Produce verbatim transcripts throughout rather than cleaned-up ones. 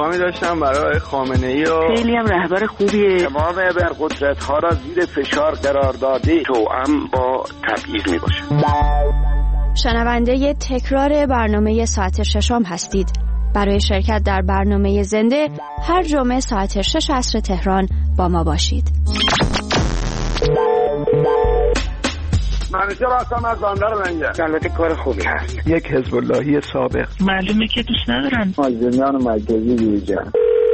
احترامی داشتم برای خامنه‌ای و خیلی هم رهبر خوبیه. امام ابرقدرت‌ها را زیر فشار قرار داده توأم با تبعیض میباشه. شنونده تکرار برنامه ساعت ششم هستید. برای شرکت در برنامه زنده هر جمعه ساعت شش عصر تهران با ما باشید. منیجر هستم از بندر منجر. البته کار خوبی هست. یک حزب اللهی سابق. معلومه که دوست ندارن. مازندران مرکزی بیرجان.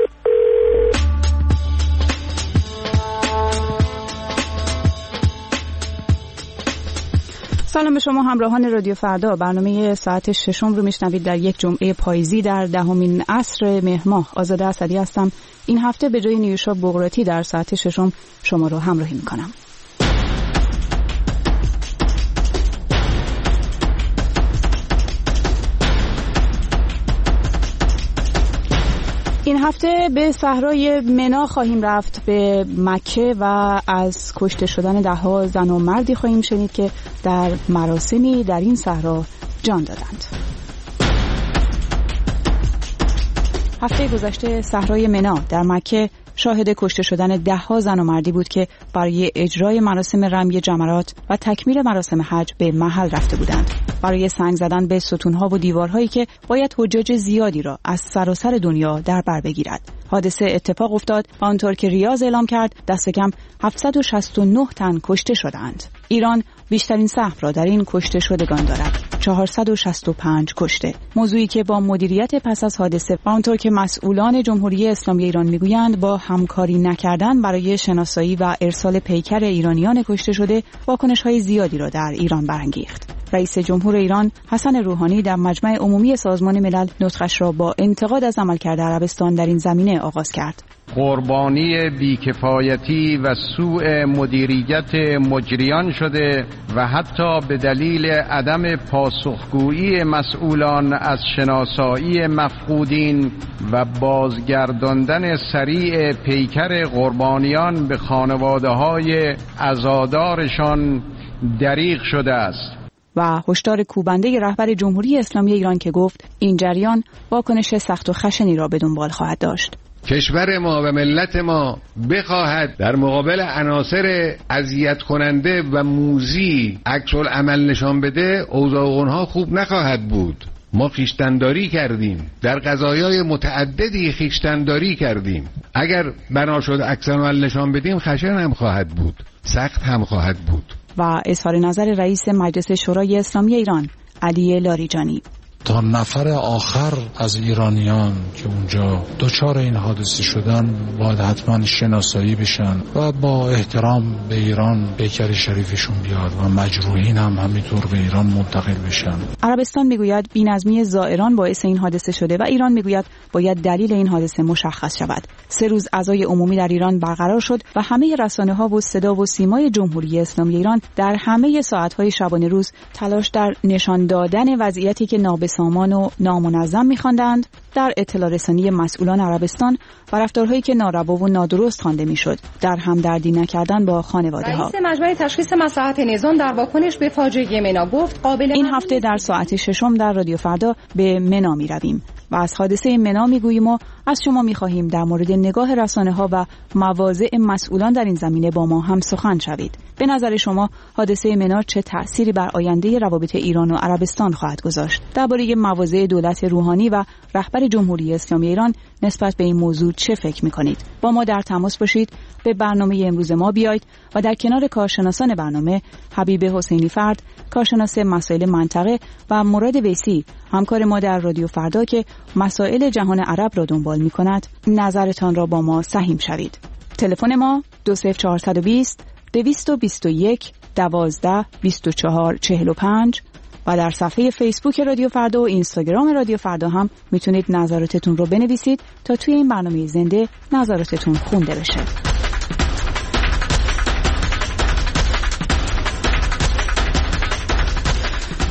سلام به شما همراهان رادیو فردا. برنامه ساعت ششم رو میشنوید در یک جمعه پاییزی در دهمین عصر مهر ماه. آزاده اسدی هستم. این هفته به جای نیوشا بغراتی در ساعت ششم شما رو همراهی میکنم. این هفته به صحرای منا خواهیم رفت، به مکه، و از کشته شدن ده ها زن و مردی خواهیم شنید که در مراسمی در این صحرا جان دادند. هفته گذشته صحرای منا در مکه شاهد کشته شدن ده ها زن و مردی بود که برای اجرای مراسم رمی جمرات و تکمیل مراسم حج به محل رفته بودند، برای سنگ زدن به ستونها و دیوارهایی که باید حجاج زیادی را از سراسر دنیا در بر بگیرد. حادثه اتفاق افتاد و آنطور که ریاض اعلام کرد دست کم هفتصد و شصت و نه تن کشته شدند. ایران بیشترین سهم را در این کشته شدگان دارد، چهارصد و شصت و پنج کشته. موضوعی که با مدیریت پس از حادثه و آنطور که مسئولان جمهوری اسلامی ایران میگویند با همکاری نکردن برای شناسایی و ارسال پیکر ایرانیان کشته شده واکنش‌های زیادی را در ایران برانگیخت. رئیس جمهور ایران حسن روحانی در مجمع عمومی سازمان ملل نطقش را با انتقاد از عملکرد عربستان در این زمینه آغاز کرد. قربانی بیکفایتی و سوء مدیریت مجریان شده و حتی به دلیل عدم پاسخگویی مسئولان از شناسایی مفقودین و بازگرداندن سریع پیکر قربانیان به خانواده‌های عزادارشان دریغ شده است. و هشدار کوبنده رهبر جمهوری اسلامی ایران که گفت این جریان واکنش سخت و خشنی را به دنبال خواهد داشت. کشور ما و ملت ما بخواهد در مقابل عناصر اذیت کننده و موذی عکس العمل نشان بده، اوضاع اونها خوب نخواهد بود. ما خویشتنداری کردیم، در قضایای متعددی خویشتنداری کردیم. اگر بنا شد عکس العمل نشان بدیم خشن هم خواهد بود، سخت هم خواهد بود. و اظهار نظر رئیس مجلس شورای اسلامی ایران علی لاریجانی. تا نفر آخر از ایرانیان که اونجا دچار این حادثه شدن باید حتما شناسایی بشن و با احترام به ایران پیکر شریفشون بیاد و مجروحین هم همینطور به ایران منتقل بشن. عربستان میگوید بی‌نظمی زائران باعث این حادثه شده و ایران میگوید باید دلیل این حادثه مشخص شود. سه روز عزای عمومی در ایران برقرار شد و همه رسانه‌ها و صدا و سیمای جمهوری اسلامی ایران در همه ساعت‌های شبانه روز تلاش در نشان دادن وضعیتی که نابسامان و نامنظم می‌خواندند در اطلاع رسانی مسئولان عربستان و رفتارهایی که ناروا و نادرست خوانده میشد در همدردی نکردن با خانواده‌ها. رئیس مجمع تشخیص مصلحت نظام در واکنش به فاجعه منا گفت قابل این هفته در ساعت ششم در رادیو فردا به منا می‌رویم و از حادثه منا میگوییم و از شما می‌خواهیم در مورد نگاه رسانه‌ها و مواضع مسئولان در این زمینه با ما هم سخن شوید. به نظر شما حادثه منا چه تأثیری بر آینده روابط ایران و عربستان خواهد گذاشت؟ درباره مواضع دولت روحانی و رهبر جمهوری اسلامی ایران نسبت به این موضوع چه فکر می‌کنید؟ با ما در تماس باشید، به برنامه امروز ما بیایید و در کنار کارشناسان برنامه حبیب حسینی فرد، کارشناس مسائل منطقه، و مراد ویسی، همکار ما در رادیو فردا که مسائل جهان عرب را دنبال می‌کند، نظرتان را با ما سهیم شوید. تلفن ما دو صفر چهار دو صفر دویست و بیست و یک دوازده بیست و چهار چهل و پنج و در صفحه فیسبوک رادیو فردا و اینستاگرام رادیو فردا هم میتونید نظراتتون رو بنویسید تا توی این برنامه زنده نظراتتون خونده بشه.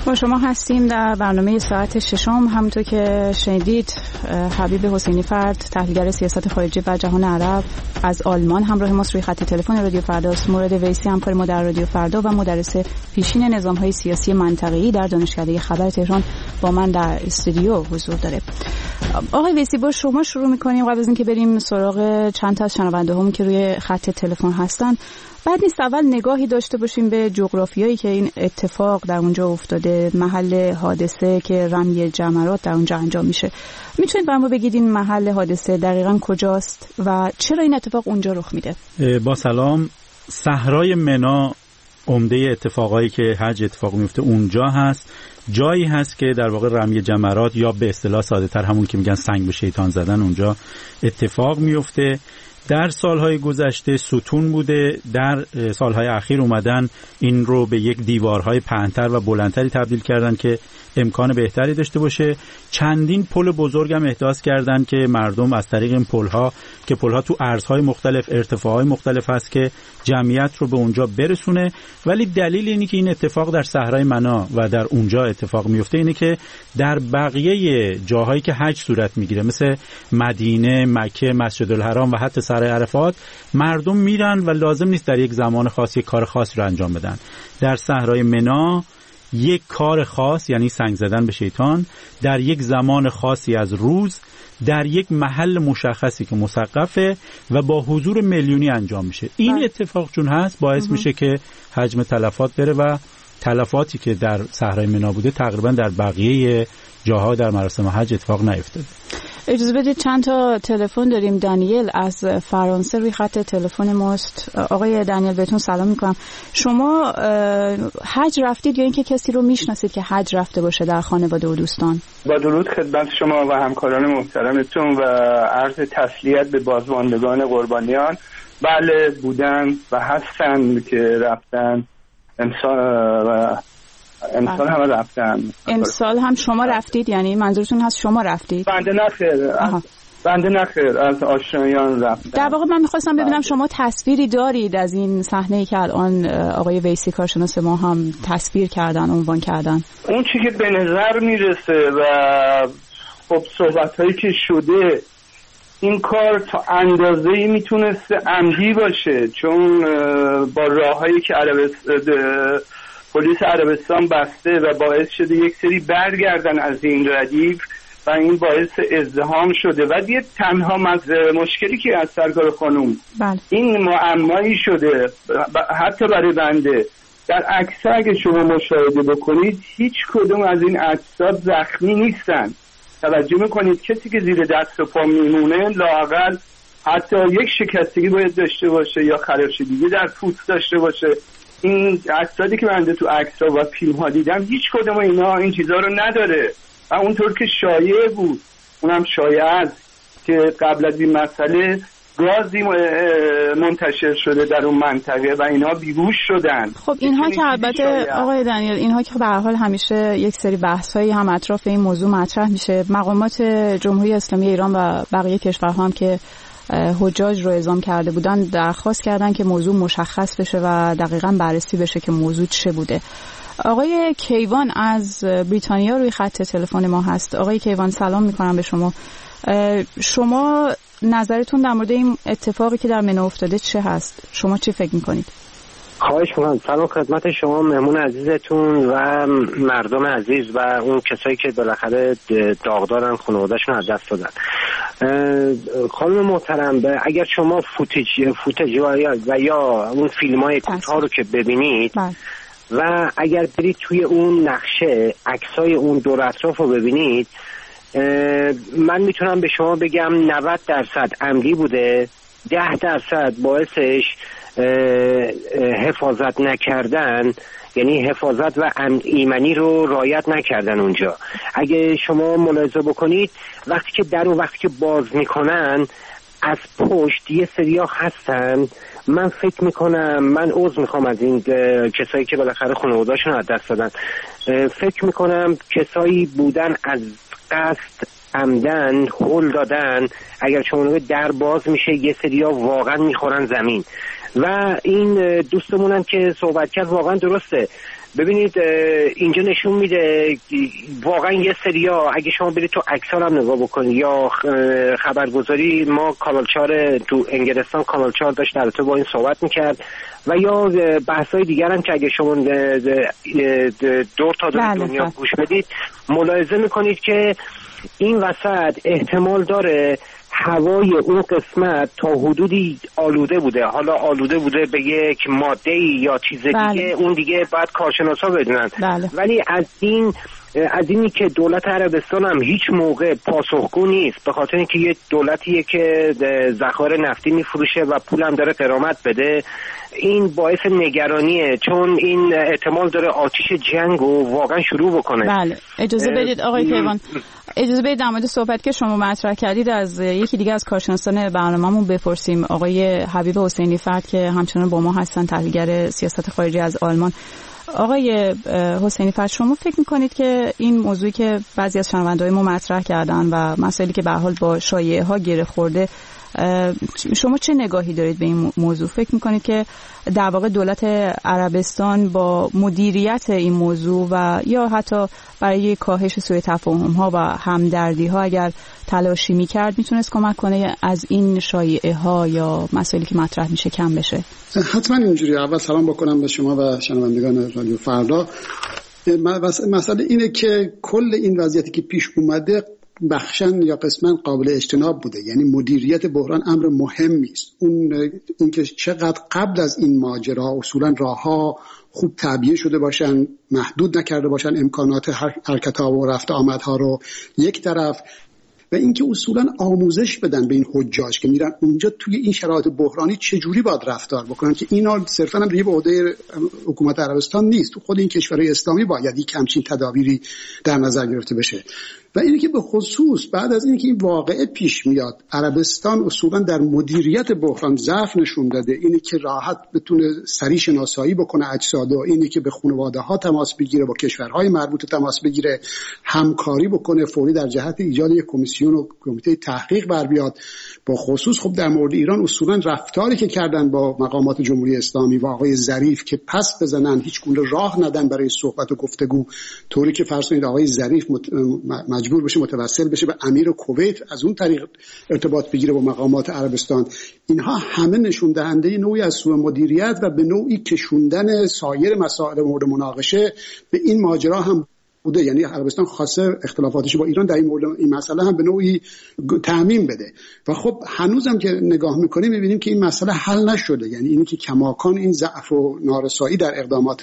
با شما هستیم در برنامه ساعت ششم. همونطور که شنیدید حبیب حسینی فرد، تحلیلگر سیاست خارجی و جهان عرب از آلمان همراه ماست روی خط تلفن رادیو فرداست. مورد ویسی همکار ما در رادیو فردا و مدرس پیشین نظام‌های سیاسی منطقه‌ای در دانشکده خبر تهران با من در استودیو حضور داره. آقای ویسی، با شما شروع می‌کنیم قبل از اینکه بریم سراغ چند تا از شنونده‌هامون که روی خط تلفن هستن. بعد نیست اول نگاهی داشته باشیم به جغرافیایی که این اتفاق در اونجا افتاده، محل حادثه که رمی جمرات در اونجا انجام میشه. میتونید برام بگید این محل حادثه دقیقاً کجاست و چرا این اتفاق اونجا رخ میده؟ با سلام. صحرای منی عمده اتفاقایی که حج اتفاق میفته اونجا هست. جایی هست که در واقع رمی جمرات یا به اصطلاح ساده‌تر همون که میگن سنگ به شیطان زدن اونجا اتفاق میفته. در سالهای گذشته ستون بوده، در سالهای اخیر اومدن این رو به یک دیوارهای پهن‌تر و بلندتری تبدیل کردن که امکان بهتری داشته باشه. چندین پل بزرگ هم احداث کردن که مردم از طریق این پل‌ها که پل‌ها تو عرضهای مختلف، ارتفاعهای مختلف هست که جمعیت رو به اونجا برسونه. ولی دلیل اینی که این اتفاق در صحرای منی و در اونجا اتفاق میفته اینه که در بقیه جاهایی که حج صورت میگیره مثل مدینه، مکه، مسجد الحرام و حتی صحرای عرفات، مردم میرن و لازم نیست در یک زمان خاص یک کار خاصی رو انجام بدن. در صحرای منی یک کار خاص، یعنی سنگ زدن به شیطان، در یک زمان خاصی از روز در یک محل مشخصی که مسقفه و با حضور میلیونی انجام میشه. این اتفاق چون هست باعث میشه که حجم تلفات بره و تلفاتی که در صحرای منی بوده تقریبا در بقیه جاها در مراسم حج اتفاق نیفتاده. اجازه بدید چند تا تلفن داریم. دانیل از فرانسه روی خط تلفن ماست. آقای دانیل بهتون سلام میکنم. شما حج رفتید یا اینکه کسی رو میشناسید که حج رفته باشه در خانواده و دوستان؟ با درود خدمت شما و همکاران محترمتون و عرض تسلیت به بازماندگان قربانیان. بله بودن و هستن که رفتن امسال و امسال هم رفتن. امسال هم شما رفتید؟ یعنی منظورتون هست شما رفتید؟ بنده نخیر بنده نخیر از آشنایان رفتن. در واقع من میخواستم ببینم شما تصویری دارید از این صحنه‌ای که الان آقای ویسی کارشناس ما هم تصویر کردن، عنوان کردن؟ اون چی که به نظر میرسه و خب صحبت‌هایی که شده، این کار تا اندازه‌ای میتونسته عمدی باشه، چون با راههایی که عربستان پلیس عربستان بسته و باعث شده یک سری برگردن از این ردیف و این باعث ازدحام شده. و یه تنها مشکلی که از سرکار خانوم بله. این معمایی شده حتی برای بنده، در عکس‌ها اگه شما مشاهده بکنید هیچ کدوم از این اجساد زخمی نیستن. توجه میکنید کسی که زیر دست و پا میمونه لااقل حتی یک شکستگی باید داشته باشه یا خراشیدگی در پوست داشته باشه. این اجسادی که بنده تو عکس‌ها و فیلم‌ها دیدم هیچ کدوم اینا این چیزا رو نداره و اونطور که شایعه بود، اونم شایعه است که قبل از این مسئله گازی منتشر شده در اون منطقه و اینا بیهوش شدن. خب اینها که البته آقای دانیل، اینها که به هر حال همیشه یک سری بحث‌هایی هم اطراف این موضوع مطرح میشه. مقامات جمهوری اسلامی ایران و بقیه کشورها هم که حجاج رو اعزام کرده بودن درخواست کردن که موضوع مشخص بشه و دقیقاً بررسی بشه که موضوع چه بوده. آقای کیوان از بریتانیا روی خط تلفن ما هست. آقای کیوان سلام میکنم به شما. شما نظرتون در مورد این اتفاقی که در منی افتاده چه هست؟ شما چی فکر میکنید؟ خواهش میکنم. سلام خدمت شما مهمون عزیزتون و مردم عزیز و اون کسایی که بالاخره داغ دارن، خانواده‌شون از دست دادن. خانم محترم، اگر شما فوتیج فوتیج و یا, و یا اون فیلم‌های کوتاه رو که ببینید بله. و اگر برید توی اون نقشه عکسای اون دور اطراف رو ببینید، من میتونم به شما بگم نود درصد عمدی بوده، ده درصد باعثش حفاظت نکردن، یعنی حفاظت و ایمنی رو رعایت نکردن اونجا. اگه شما ملاحظه بکنید وقتی که در و وقتی که باز میکنن از پشت یه سریا هستن، من فکر میکنم، من عذر میخوام از این کسایی که بالاخره خانواده‌شون از دست دادن، فکر میکنم کسایی بودن از قصد عمدن هول دادن. اگر شما در باز میشه یه سریا واقعا میخورن زمین و این دوستمونم که صحبت کرد واقعا درسته. ببینید اینجا نشون میده واقعا یه سریا اگه شما برید تو عکس‌ها هم نگاه بکنید یا خبرگزاری ما کانال تو انگلستان کانال چهار داشت در با این صحبت میکرد و یا بحث‌های دیگر هم که اگه شما دور تا دور دنیا گوش بدید ملاحظه میکنید که این وسط احتمال داره هوای اون قسمت تا حدودی آلوده بوده. حالا آلوده بوده به یک ماده یا چیز بله. دیگه اون دیگه باید کارشناسا بدونن. بله. ولی از این از اینی که دولت عربستان هم هیچ موقع پاسخگو نیست، به خاطر اینکه یه دولتیه که ذخایر نفتی میفروشه و پولم داره غرامت بده، این باعث نگرانیه، چون این احتمال داره آتش جنگو واقعا شروع بکنه. بله اجازه بدید آقای کیوان، اجازه بدید در مورد صحبت که شما مطرح کردید از یکی دیگه از کارشناسان برنامه‌مون بپرسیم، آقای حبیب حسینی فرد که همچنان با ما هستن، تحلیلگر سیاست خارجی از آلمان. آقای حسینی فرد، شما فکر میکنید که این موضوعی که بعضی از شنونده‌های ما مطرح کردن و مسائلی که به هر حال با شایعه ها گره خورده، شما چه نگاهی دارید به این موضوع؟ فکر میکنید که در واقع دولت عربستان با مدیریت این موضوع و یا حتی برای کاهش سوء تفاهم ها و همدردی ها اگر تلاشی میکرد میتونست کمک کنه از این شایعه ها یا مسائلی که مطرح میشه کم بشه؟ حتما اینجوری. اول سلام بکنم به شما و شنوندگان رادیو فردا. مسئله اینه که کل این وضعیتی که پیش اومده بخشن یا قسمن قابل اجتناب بوده، یعنی مدیریت بحران امر مهمی است. اون اینکه چقدر قبل از این ماجرا اصولا راهها خوب تعبیه شده باشن، محدود نکرده باشن امکانات حرکت‌ها و رفت آمدها رو یک طرف، و اینکه اصولا آموزش بدن به این حجاج که میرن اونجا توی این شرایط بحرانی چجوری باید رفتار بکنن، که اینا صرفا هم به عهده حکومت عربستان نیست، تو خود این کشورهای اسلامی باید یک همچین تدابیری در نظر گرفته بشه. و اینه که به خصوص بعد از اینکه این واقعه پیش میاد، عربستان اصولا در مدیریت بحران ضعف نشون داده، اینه که راحت بتونه سریع شناسایی بکنه اجساد، و اینه که به خانواده ها تماس بگیره، با کشورهای مربوطه تماس بگیره، همکاری بکنه فوری در جهت ایجاد یک کمیسیون و کمیته تحقیق بر بیاد. با خصوص خب در مورد ایران اصولا رفتاری که کردن با مقامات جمهوری اسلامی و آقای ظریف که پس بزنن، هیچ گونه راه ندن برای صحبت و گفتگو، طوری که فرض کنید آقای ظریف مت... مجبور بشه متوسل بشه به امیر کویت، از اون طریق ارتباط بگیره با مقامات عربستان. اینها همه نشون دهنده نوعی از سوء مدیریت و به نوعی کشوندن سایر مسائل مورد مناقشه به این ماجرا هم بوده. یعنی عربستان خواسته اختلافاتش با ایران در این مورد این مسئله هم به نوعی تعمیم بده، و خب هنوزم که نگاه میکنیم میبینیم که این مسئله حل نشده. یعنی اینی که کماکان این ضعف و نارسایی در اقدامات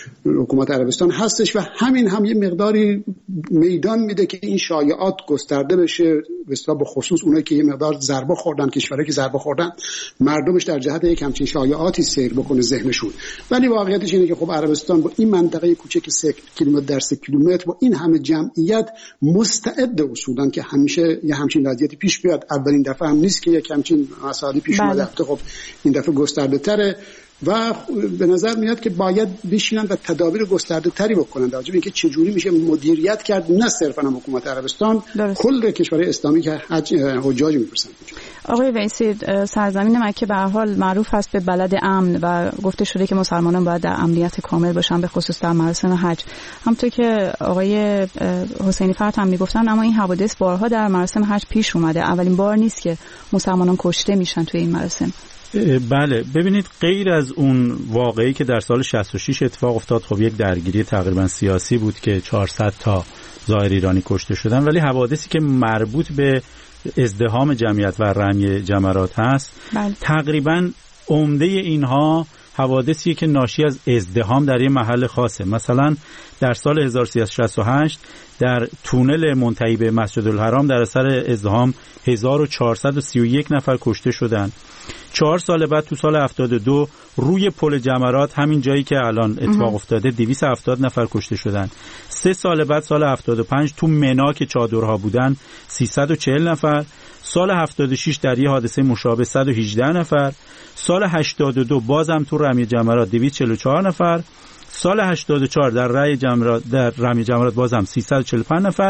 حکومت عربستان هستش و همین هم یه مقداری میدان میده که این شایعات گسترده بشه، به اصطلاح به خصوص اونایی که یه مقدار ضربه خوردن، کشورایی که ضربه خوردن، مردمش در جهت یک همچین شایعاتی سیر بکنه ذهنشون. ولی واقعیتش اینه که خب عربستان با این منطقه کوچک سه کیلومتر در سه کیلومتر با این همه جمعیت مستعد اصولا که همیشه یه همچین وضعیتی پیش بیاد. اولین دفعه هم نیست که یک همچین مسائلی پیش اومده. خب این دفعه گسترده تره و به نظر میاد که باید بشینن و تدابیر گسترده تری بکنن راجع به اینکه چجوری میشه مدیریت کرد، نه صرفا حکومت عربستان، کل کشورهای اسلامی که حجاج میپرسن. آقای ویسی، سرزمین مکه به هر حال معروف هست به بلد امن و گفته شده که مسلمانان باید در امنیت کامل باشن، به خصوص در مراسم حج. همونطور که آقای حسینی فرد هم میگفتن، اما این حوادث بارها در مراسم حج پیش اومده. اولین بار نیست که مسلمانان کشته میشن توی این مراسم. بله، ببینید غیر از اون واقعی که در سال شصت و شش اتفاق افتاد، خب یک درگیری تقریبا سیاسی بود که چهارصد تا زائر ایرانی کشته شدن، ولی حوادثی که مربوط به ازدحام جمعیت و رمی جمرات هست، بله. تقریبا عمده اینها حوادثیه که ناشی از ازدحام در یک محل خاصه. مثلا در سال هزار و سیصد و شصت و هشت در تونل منتهی به مسجد الحرام در اثر ازدحام هزار و چهارصد و سی و یک نفر کشته شدند. چهار سال بعد تو سال هفتاد و دو روی پل جمرات، همین جایی که الان اتفاق افتاده، دویست و هفتاد نفر کشته شدند. سه سال بعد سال هفتاد و پنج تو منا که چادرها بودن سیصد و چهل نفر. سال هفتاد و شش در یه حادثه مشابه صد و هجده نفر. سال هشتاد و دو بازم تو رمی جمرات دویست و چهل و چهار نفر. سال هشتاد و چهار در رمی جمرات در رمی جمرات بازم سیصد و چهل و پنج نفر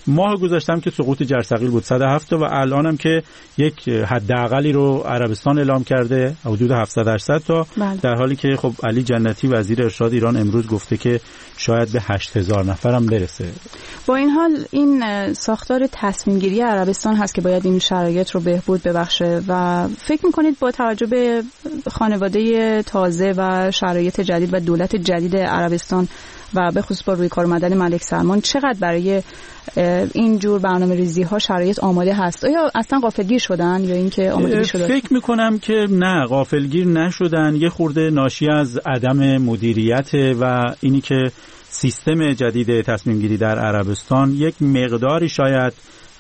ماه گذشتم که سقوط جرثقیل بود صد و هفت و الانم که یک حداقلی رو عربستان اعلام کرده حدود هفتصد هشتصد تا بله. در حالی که خب علی جنتی وزیر ارشاد ایران امروز گفته که شاید به هشت هزار نفرم برسه. با این حال این ساختار تصمیم گیری عربستان هست که باید این شرایط رو بهبود ببخشه و فکر میکنید با توجه به خانواده تازه و شرایط جدید و دولت جدید عربستان و به خصوص با روی کار اومدن ملک سلمان چقدر برای این جور برنامه ریزی ها شرایط آماده هست؟ آیا اصلا غافلگیر شدن یا اینکه آمادگی شده؟ فکر میکنم که نه، غافلگیر نشدن. یه خورده ناشی از عدم مدیریت و اینی که سیستم جدید تصمیم گیری در عربستان یک مقداری شاید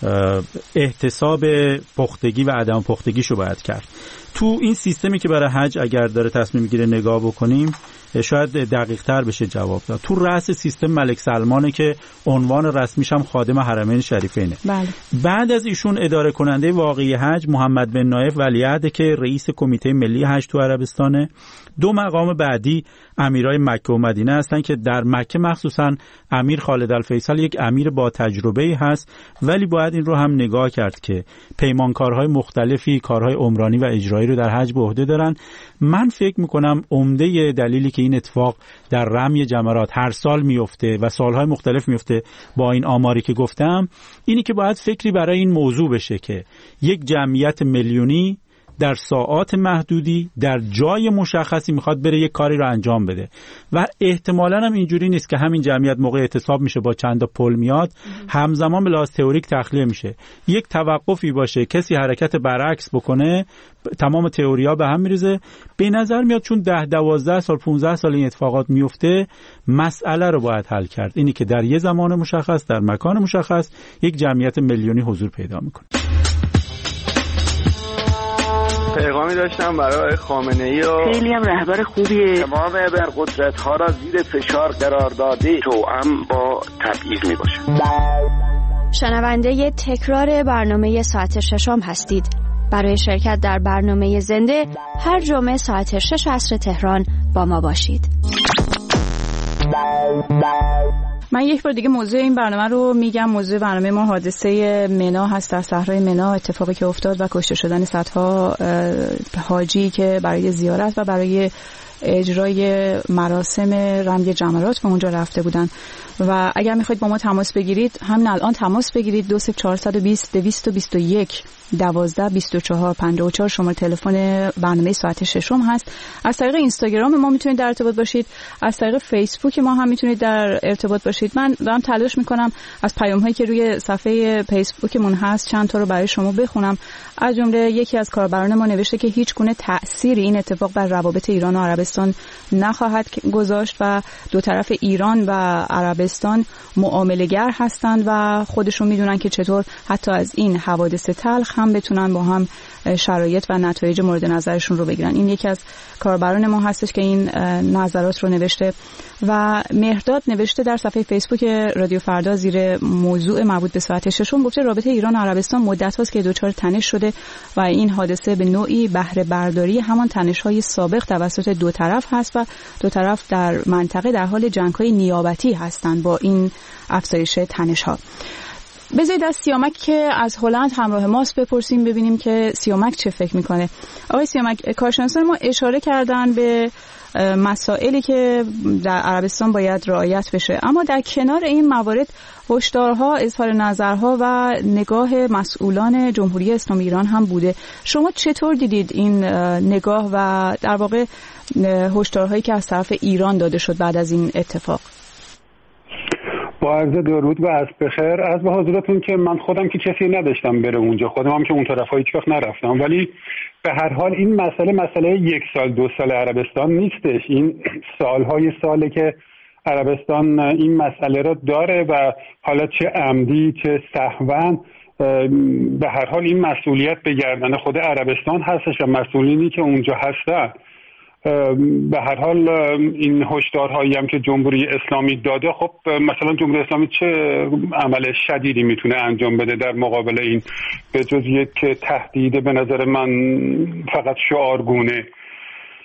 احتساب پختگی و عدم پختگیشو باید کرد. تو این سیستمی که برای حج اگر داره تصمیم گیری نگاه بکنیم شاید دقیق تر بشه جواب داد. تو رأس سیستم ملک سلمانه که عنوان رسمیش هم خادم حرمین شریفینه. بله. بعد از ایشون اداره کننده واقعی حج محمد بن نایف ولیعهد که رئیس کمیته ملی حج تو عربستانه. دو مقام بعدی امیرای مکه و مدینه هستن که در مکه مخصوصا امیر خالد الفیصل یک امیر با تجربه‌ای هست، ولی باید این رو هم نگاه کرد که پیمانکارهای مختلفی کارهای عمرانی و اجرایی رو در حج به عهده دارن. من فکر میکنم عمده دلیلی که این اتفاق در رمی جمرات هر سال میفته و سالهای مختلف میفته با این آماری که گفتم اینی که باید فکری برای این موضوع بشه که یک جمعیت میلیونی در ساعات محدودی در جای مشخصی میخواد بره یک کاری رو انجام بده و احتمالاً هم اینجوری نیست که همین جمعیت موقع اعتصاب میشه با چند تا پل میاد همزمان به لحاظ تئوریک تخلیه میشه. یک توقفی باشه کسی حرکت برعکس بکنه تمام تئوریا به هم میریزه. به نظر میاد چون ده دوازده سال پانزده سال این اتفاقات میفته مسئله رو باید حل کرد، اینی که در یه زمان مشخص در مکان مشخص یک جمعیت میلیونی حضور پیدا میکنه. پیغامی داشتم برای خامنه‌ای و خیلی هم رهبر خوبیه. تمام ابرقدرت‌ها را زیر فشار قرار داده توأم با تبعیض میباشه. شنونده تکرار برنامه ساعت ششم هستید. برای شرکت در برنامه زنده هر جمعه ساعت شش عصر تهران با ما باشید. من یک بار دیگه موضوع این برنامه رو میگم. موضوع برنامه ما حادثه منی هست، در صحرای منی اتفاقی که افتاد و کشته شدن صدها حاجی که برای زیارت و برای اجرای مراسم رمی جمرات به اونجا رفته بودن. و اگر میخواید با ما تماس بگیرید همین الان تماس بگیرید دو صفر چهارصد و بیست دویست و بیست و یک دوازده بیست و چهار پنجاه و چهار شماره تلفن برنامه ساعت ششم هست. از طریق اینستاگرام ما میتونید در ارتباط باشید، از طریق فیسبوک ما هم میتونید در ارتباط باشید. من دارم تلاش میکنم از پیام هایی که روی صفحه فیسبوکمون هست چند تا رو برای شما بخونم. از جمله یکی از کاربران ما نوشته که هیچ گونه تأثیری این اتفاق بر روابط ایران و عربستان نخواهد گذاشت و دو طرف ایران و عربستان معامله‌گر هستند و خودشون میدونن که چطور حتی از این حوادث تلخ هم بتونن با هم شرایط و نتایج مورد نظرشون رو بگیرن. این یکی از کاربران ما هستش که این نظرات رو نوشته. و مهرداد نوشته در صفحه فیسبوک رادیو فردا زیر موضوع مربوط به ساعت ششم گفته رابطه ایران و عربستان مدت هاست که دچار تنش شده و این حادثه به نوعی بهره برداری همان تنش‌های سابق توسط دو طرف هست و دو طرف در منطقه در حال جنگ‌های نیابتی هستند با این افزایش تنش‌ها. بذارید از سیامک که از هلند همراه ماست بپرسیم ببینیم که سیامک چه فکر میکنه. آقای سیامک، کارشناسان ما اشاره کردن به مسائلی که در عربستان باید رعایت بشه، اما در کنار این موارد هشدارها، اظهار نظرها و نگاه مسئولان جمهوری اسلامی ایران هم بوده. شما چطور دیدید این نگاه و در واقع هشدارهایی که از طرف ایران داده شد بعد از این اتفاق؟ با عرض درود و عصر بخیر. از به حضورتون که من خودم که کسی نداشتم بره اونجا، خودم هم که اون طرفا هیچ وقت نرفتم، ولی به هر حال این مسئله مسئله یک سال دو سال عربستان نیستش. این سالهای ساله که عربستان این مسئله رو داره و حالا چه عمدی چه سهواً به هر حال این مسئولیت به گردن خود عربستان هستش و مسئولینی که اونجا هستن. به هر حال این هشدارهایی هم که جمهوری اسلامی داده، خب مثلا جمهوری اسلامی چه عمل شدیدی میتونه انجام بده در مقابل این به جز یک تهدید به نظر من فقط شعارگونه.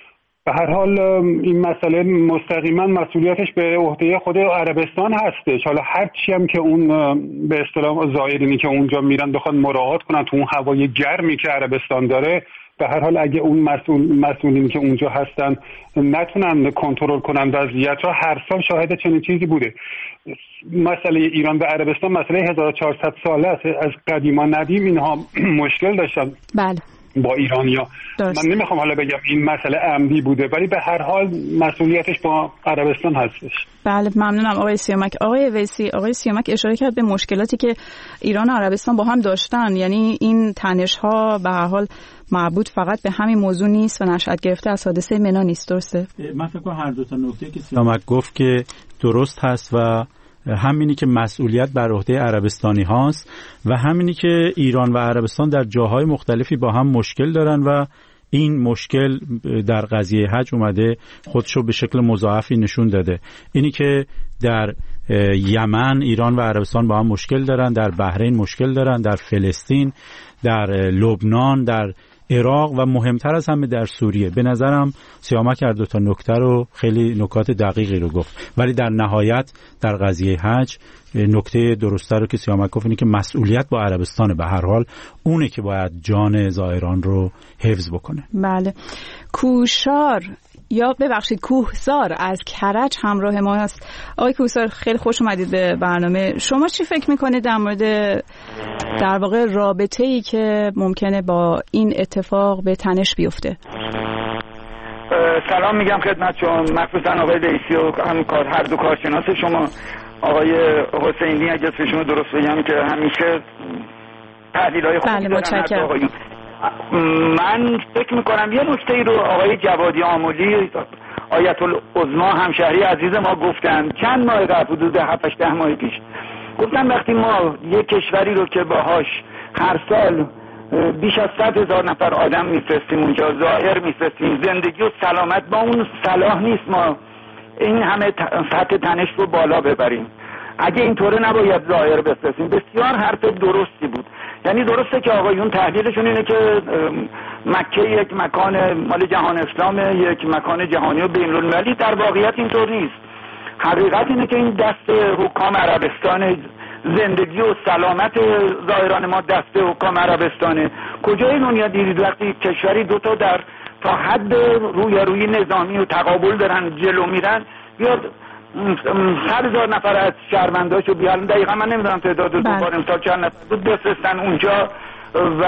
به هر حال این مسئله مستقیما مسئولیتش به عهده خود عربستان هستش. حالا هر چی هم که اون به اصطلاح زائرینی که اونجا میرن بخواد مراعات کنن تو اون هوای گرمی که عربستان داره، به هر حال اگه اون مسئول مسئولینی که اونجا هستن نتونن کنترل کنن وضعیت رو، هر سال شاهد چنین چیزی بوده. مسئله ایران و عربستان مسئله هزار و چهارصد ساله است. از قدیما ندیم اینها مشکل داشتن. بله. با ایرانیا. من نمیخوام حالا بگم این مسئله عمدی بوده، ولی به هر حال مسئولیتش با عربستان هستش. بله ممنونم آقای سیامک. آقای ویسی، آقای سیامک اشاره کرد به مشکلاتی که ایران و عربستان با هم داشتن، یعنی این تنش ها به هر حال مربوط فقط به همین موضوع نیست و نشأت گرفته از حادثه منا نیست، درسته؟ من فکر کنم هر دو تا نکته که سیامک گفت که درست هست و همینی که مسئولیت بر عهده عربستانی هاست و همینی که ایران و عربستان در جاهای مختلفی با هم مشکل دارن و این مشکل در قضیه حج اومده خودشو به شکل مضاعفی نشون داده. اینی که در یمن ایران و عربستان با هم مشکل دارن، در بحرین مشکل دارن، در فلسطین، در لبنان، در عراق و مهمتر از همه در سوریه. به نظرم سیامک هر دو تا نکته رو خیلی نکات دقیقی رو گفت، ولی در نهایت در قضیه حج نکته درسته رو که سیامک گفت اینه که مسئولیت با عربستان به هر حال اونه که باید جان زائران رو حفظ بکنه. بله. کوشار یا ببخشید کوهزار از کرج همراه ما هست. آقای کوهزار خیلی خوش اومدید به برنامه. شما چی فکر میکنید در مورد در واقع رابطه‌ای که ممکنه با این اتفاق به تنش بیفته؟ سلام میگم خدمت شما، مخصوصا آقای رئیسی و هم کار هر دو کارشناس شما. آقای حسینی اگه اسمشون درست بگم که همیشه تحلیل‌های خوبی دارن. من فکر میکنم یه نکته ای رو آقای جوادی آملی آیت العظما همشهری عزیز ما گفتن چند ماه قبل، حدود هفت ده ماه پیش، گفتن وقتی ما یه کشوری رو که باهاش هر سال بیش از صد هزار نفر آدم میفرستیم اونجا، زائر میفرستیم، زندگی و سلامت با اون صلاح نیست ما این همه سطح تنش رو بالا ببریم. اگه اینطوره نباید زائر بفرستیم. بسیار حرف درستی بود. یعنی درسته که آقایون تحلیلشون اینه که مکه یک مکان مال جهان اسلامه، یک مکان جهانی و بین المللی. در واقعیت اینطور نیست. حقیقت اینه که این دست حکام عربستان، زندگی و سلامت زائران ما دست حکام عربستانه. کجای دنیا دیدید وقتی کشوری دوتا در تا حد رویارویی نظامی و تقابل دارن جلو میرن، بیاد صد هزار نفر از شهرونداشو بیارن، دقیقا من نمیدونم تعداد دوبار امسال چند نفر بود، بفرستن اونجا و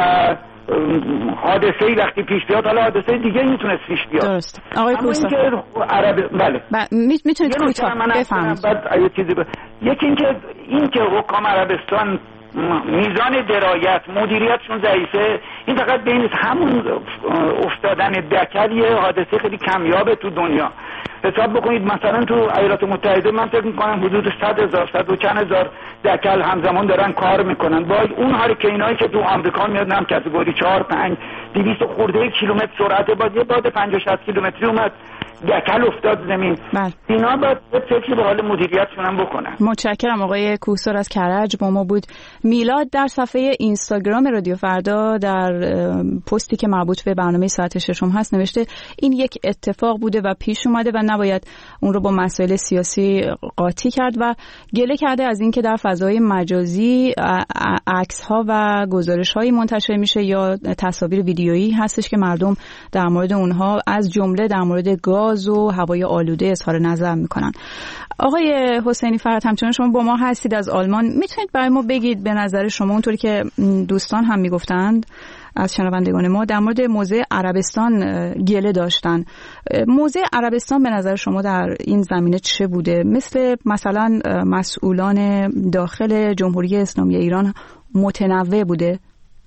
حادثه ای وقتی پیش بیاد، حالا حادثه دیگه میتونست پیش بیاد. درست. آقای کوسا عرب بله میتونید کوتاه بفرمایید. یه چیزی ب... یکی اینکه این که حکام عربستان میزان درایت مدیریتشون ضعیفه، این فقط بین همون افتادن دکل یه حادثه خیلی کمیابه تو دنیا. حساب بکنید مثلا تو ایالات متحده من فکر میکنم حدود صد هزار صد و چند هزار دکل همزمان دارن کار میکنن. با اون هاریکینایی که تو آمریکا میاد هم کاتگوری چهار پنج دویست خورده کیلومتر سرعت با یه باد پنجاه شصت کیلومتری اومد دکل افتاد زمین. بله. اینا باید فکر به حال مدیریتشون هم بکنن. متشکرم. آقای کوسر از کرج با ما بود. میلاد در صفحه اینستاگرام رادیو فردا در پستی که مربوط به برنامه ساعت ششم هست نوشته این یک اتفاق بوده و پیش اومده و نباید اون رو با مسائل سیاسی قاطی کرد و گله کرده از اینکه در فضای مجازی عکس ها و گزارش هایی منتشر میشه یا تصاویر ویدیویی هستش که مردم در مورد اونها از جمله در مورد گاز و هوای آلوده اظهار نظر میکنن. آقای حسینی فرهاد همچنان شما با ما هستید از آلمان، میتونید برای ما بگید به نظر شما اونطوری که دوستان هم میگفتند از شنوندگان ما در مورد موضع عربستان گله داشتن، موضع عربستان به نظر شما در این زمینه چه بوده؟ مثل مثلا مسئولان داخل جمهوری اسلامی ایران متنوع بوده؟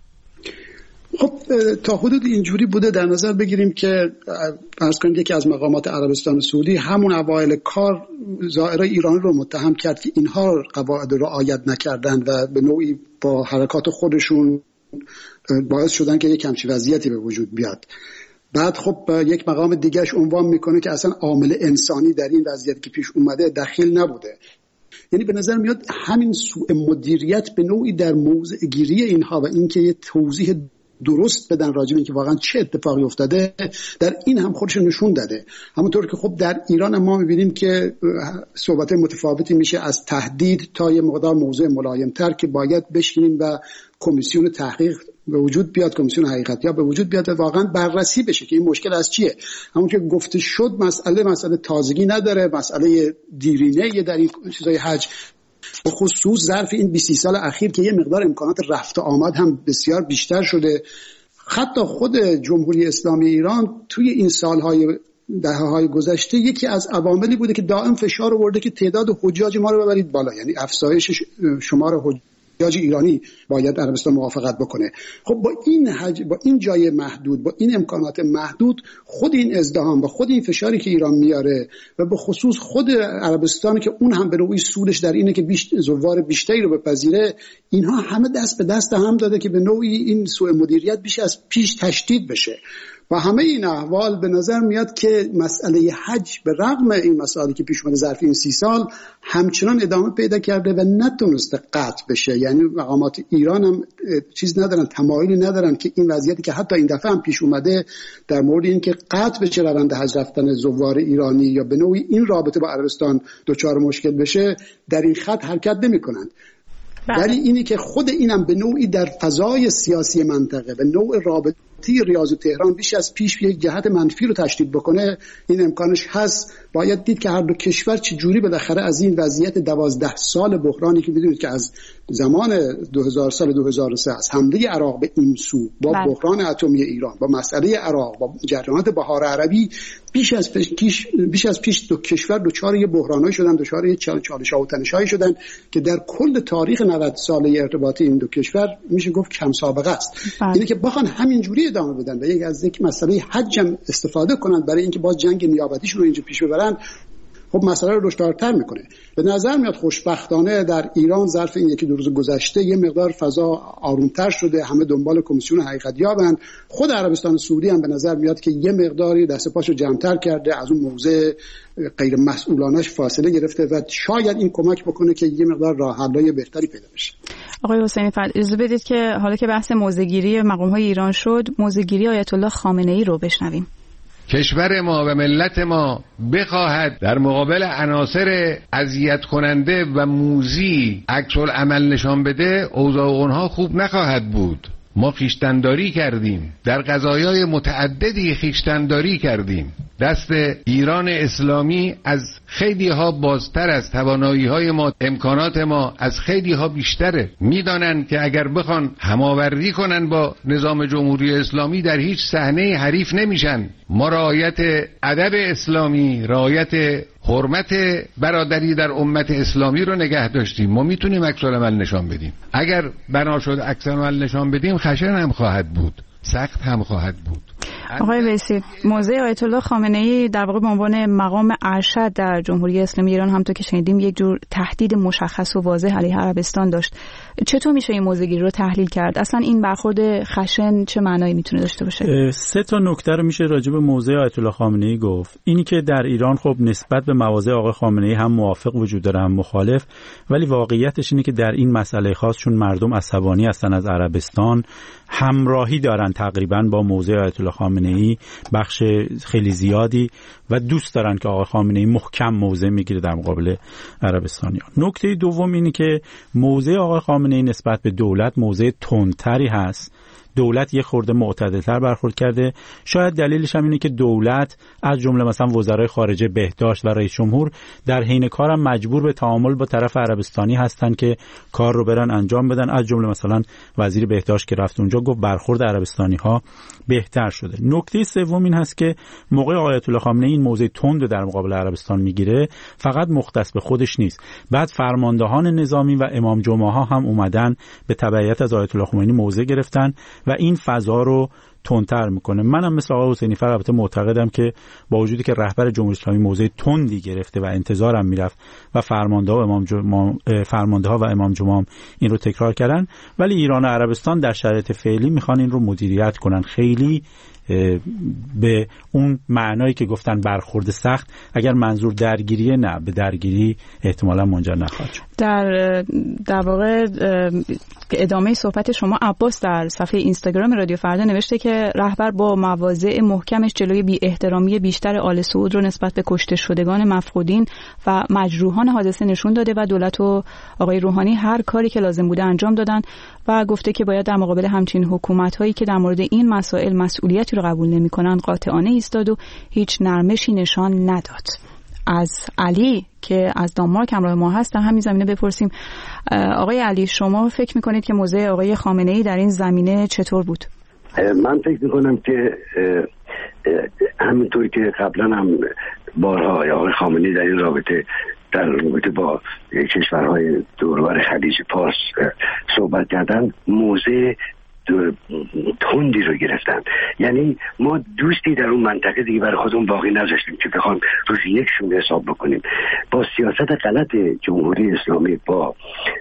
خب تا حدود اینجوری بوده. در نظر بگیریم که فرض کنید یکی از مقامات عربستان سعودی همون اوایل کار زائرای ایرانی رو متهم کرد که اینها قواعد رو رعایت نکردن و به نوعی با حرکات خودشون باعث شدن که یک همچین وضعیتی به وجود بیاد. بعد خب یک مقام دیگهش عنوان میکنه که اصلا عامل انسانی در این وضعیت که پیش اومده دخیل نبوده. یعنی به نظر میاد همین سوء مدیریت به نوعی در موضع گیری اینها و اینکه یه توضیح درست بدن راجع به اینکه واقعا چه اتفاقی افتاده، در این هم خودش نشون داده. همونطور که خب در ایران ما می‌بینیم که صحبت متفاوتی میشه از تهدید تا یه مقدار موضوع ملایم‌تر که باید بشینیم و کمیسیون تحقیق به وجود بیاد، کمیسیون حقیقت‌یاب به وجود بیاد و واقعا بررسی بشه که این مشکل از چیه. همون که گفته شد مسئله مسئله تازگی نداره، مسئله دیرینه در این چیزای حج، به خصوص ظرف این بیست سال اخیر که یه مقدار امکانات رفت و آمد هم بسیار بیشتر شده. حتی خود جمهوری اسلامی ایران توی این سالهای دهه‌های گذشته یکی از عواملی بوده که دائم فشار آورده که تعداد حجاج ما رو ببرید بالا، یعنی افزایش شمار حجاج حجاج ایرانی باید عربستان موافقت بکنه. خب با این حج، با این جای محدود، با این امکانات محدود، خود این ازدحام و خود این فشاری که ایران میاره و به خصوص خود عربستان که اون هم به نوعی سودش در اینه که بیشتر زوار بیشتری رو بپذیره، اینها همه دست به دست هم داده که به نوعی این سوء مدیریت بیش از پیش تشدید بشه. و همه این احوال به نظر میاد که مسئله حج به رغم این مسائلی که پیش اومده ظرف این سی سال همچنان ادامه پیدا کرده و نتونسته قطع بشه. یعنی مقامات ایران هم چیز ندارن، تمایلی ندارن که این وضعیتی که حتی این دفعه هم پیش اومده در مورد این که قطع بشه روند حج رفتن زوار ایرانی یا به نوعی این رابطه با عربستان دچار مشکل بشه، در این خط حرکت نمی‌کنند. ولی اینی که خود اینم به نوعی در فضای سیاسی منطقه به نوع رابطه ریاض و تهران بیش از پیش یک جهت منفی رو تشدید بکنه، این امکانش هست. باید دید که هر دو کشور چجوری بالاخره از این وضعیت دوازده سال بحرانی که میدونید که از زمان دو هزار سال دو هزار و سه از حمله عراق به این سو با بله. بحران اتمی ایران، با مسئله عراق، با جریانات بهار عربی، بیش از پیش بیش از پیش دو کشور دچار یه بحرانایی شدن، دچار یه چالش‌ها و تنش‌هایی شدن که در کل تاریخ نود ساله ارتباطی این دو کشور میشه گفت کم سابقه است. اینه که بخوان همینجوری ادامه بدن و یک از یک مسئله حج هم استفاده کنند برای اینکه باز جنگ نیابتیشون رو اینجا پیش ببرن، خب مسئله رو دشوارتر میکنه. به نظر میاد خوشبختانه در ایران ظرف این یکی دو روز گذشته یه مقدار فضا آرومتر شده، همه دنبال کمیسیون حقیقتیابن. خود عربستان سعودی هم به نظر میاد که یه مقداری دست پاشو جمع‌تر کرده، از اون موضع غیر مسئولانش فاصله گرفته و شاید این کمک بکنه که یه مقدار راه حل‌های بهتری پیدا بشه. آقای حسینی فر اجازه بدید که حالا که بحث موضع‌گیری مقام‌های ایران شد، موضع‌گیری آیت الله خامنه‌ای رو بشنویم. کشور ما و ملت ما بخواهد در مقابل عناصر اذیت کننده و موذی عکس العمل نشان بده، اوضاع اونها خوب نخواهد بود. ما خیشتنداری کردیم، در قضایای متعددی خیشتنداری کردیم. دست ایران اسلامی از خیلی ها بازتر است، توانایی های ما، امکانات ما از خیلی ها بیشتره. میدانند که اگر بخوان هماوردی کنن با نظام جمهوری اسلامی در هیچ صحنه حریف نمیشن. ما رعایت ادب اسلامی، رعایت حرمت برادری در امت اسلامی رو نگه داشتیم. ما میتونیم عکس العمل نشان بدیم. اگر بنا شد عکس العمل نشان بدیم، خشن هم خواهد بود، سخت هم خواهد بود. آقای ویسی، موضع آیت الله خامنه‌ای در واقع به عنوان مقام ارشد در جمهوری اسلامی ایران همونطور که شنیدیم یک جور تهدید مشخص و واضح علیه عربستان داشت. چطور میشه این موضع‌گیری رو تحلیل کرد؟ اصلا این برخورد خشن چه معنایی میتونه داشته باشه؟ سه تا نکته رو میشه راجع به موضع آیت الله خامنه‌ای گفت. اینی که در ایران خب نسبت به مواضع آقای خامنه‌ای هم موافق وجود داره هم مخالف، ولی واقعیتش اینه که در این مسئله خاص چون مردم عصبانی هستن از عربستان، همراهی دارن تقریبا با موضع آیت الله خامنه‌ای بخش خیلی زیادی و دوست دارن که آقای خامنه‌ای محکم موضع میگیره در مقابل عربستانیان. نکته دوم اینه که موضع آقای خامنه‌ای نسبت به دولت موضع تندتری هست. دولت یه خورده معتدل‌تر برخورد کرده. شاید دلیلش هم اینه که دولت از جمله مثلا وزرای خارجه، بهداشت و رئیس جمهور در حین کارم مجبور به تعامل با طرف عربستانی هستن که کار رو برن انجام بدن. از جمله مثلا وزیر بهداشت که رفت اونجا گفت برخورد عربستانی‌ها بهتر شده. نکته سوم این هست که موقع آیت الله خامنه‌ای این موضع تند در مقابل عربستان میگیره، فقط مختص به خودش نیست. بعد فرماندهان نظامی و امام جمعه ها هم اومدن به تبعیت از آیت الله خمینی موضع گرفتن و این فضا رو تندتر میکنه. منم مثل آقای حسینی فر البته معتقدم که با وجودی که رهبر جمهوری اسلامی موضع تندی گرفته و انتظارم میرفت و فرمانده ها و امام جمعه فرمانده ها و امام جمعه این رو تکرار کردن، ولی ایران و عربستان در شرایط فعلی میخوان این رو مدیریت کنن. خیلی به اون معنایی که گفتن برخورد سخت، اگر منظور درگیریه نه، به درگیری احتمالا منجر نخواهد شد. در در واقع ادامه صحبت شما، عباس در صفحه اینستاگرام رادیو فردا نوشته که رهبر با مواضع محکمش جلوی بی احترامی بیشتر آل سعود رو نسبت به کشته شدگان مفقودین و مجروحان حادثه نشون داده و دولت و آقای روحانی هر کاری که لازم بوده انجام دادن و گفته که باید در مقابل همچین حکومت‌هایی که در مورد این مسائل مسئولیتی رو قبول نمی‌کنن قاطعانه ایستاد و هیچ نرمشی نشان نداد. از علی که از دانمارک همراه ما هست در همین زمینه بپرسیم. آقای علی، شما فکر میکنید که موضع آقای خامنه‌ای در این زمینه چطور بود؟ من فکر میکنم که همینطوری که قبلا هم بارها آقای خامنه‌ای در این رابطه در رابطه با کشورهای دورور خلیج فارس صحبت کردن، موضع تندی رو گرفتن. یعنی ما دوستی در اون منطقه دیگه برای خودمون باقی نذاشتیم که بخوام روز یک شونه حساب بکنیم. با سیاست غلط جمهوری اسلامی، با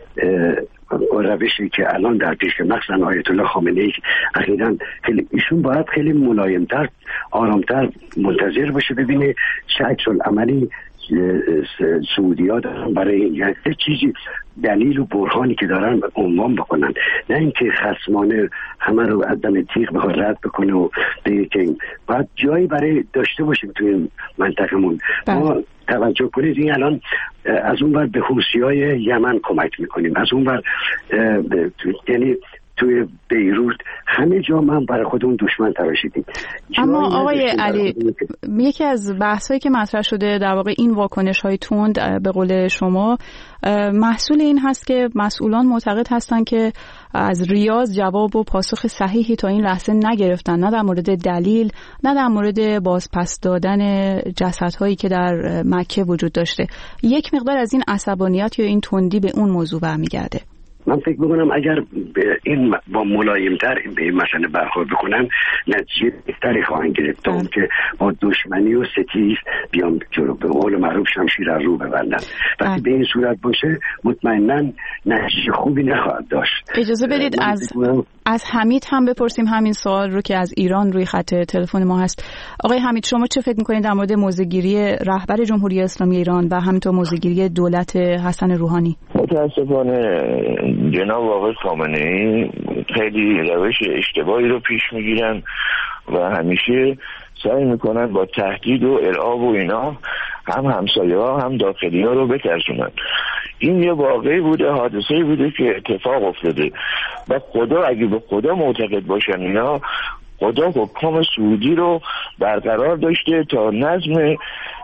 روشی که الان در پیش مثلا آیت الله خامنه‌ای اخیراً خیلی ایشون باید خیلی ملایم‌تر، آرام‌تر منتظر باشه ببینه چه عکس‌العملی سعودی‌ها دارن برای این، یعنی چیزی دلیل و برهانی که دارن عنوان بکنن، نه اینکه خصمانه همه رو از دم تیغ بخواد رد بکنه و بگه که باید جایی برای داشته باشیم توی منطقمون. ما توجه کنید این الان از اون ور به حوثی‌های یمن کمک میکنیم، از اون ور یعنی توی بیروت، همه جا من برای خودمون دشمن تراشیدیم. اما آقای علی، یکی از بحث‌هایی که مطرح شده در واقع این واکنش‌های تند به قول شما محصول این هست که مسئولان معتقد هستند که از ریاض جواب و پاسخ صحیحی تا این لحظه نگرفتن، نه در مورد دلیل، نه در مورد بازپس دادن جسدهایی که در مکه وجود داشته. یک مقدار از این عصبانیت یا این تندی به اون موضوع برمیگرده. من فکر میکنم اگر این با ملایمتر به این مسئله برخورد بکنن نتیجه بهتری خواهند گرفت تا اون که با دشمنی و ستیز بیام جلو، به قول معروف شمشیر از رو ببندن. وقتی به این صورت باشه مطمئنا نتیجه خوبی نخواهد داشت. اجازه بدید از از حمید هم بپرسیم همین سوال رو که از ایران روی خط تلفن ما هست. آقای حمید، شما چه فکر میکنید در مورد موضع‌گیری رهبر جمهوری اسلامی ایران و همینطور موضع‌گیری دولت حسن روحانی؟ متاسفانه جناب آقای خامنه‌ای خیلی روش اشتباهی رو پیش میگیرن و همیشه سعی میکنن با تهدید و ارعاب و اینا هم همسایه ها هم داخلی ها رو بترسونن. این یه واقعی بوده، حادثه‌ای بوده که اتفاق افتاده و خدا اگه به خدا معتقد باشن اینا، خدا حکم سعودی رو برقرار داشته تا نظم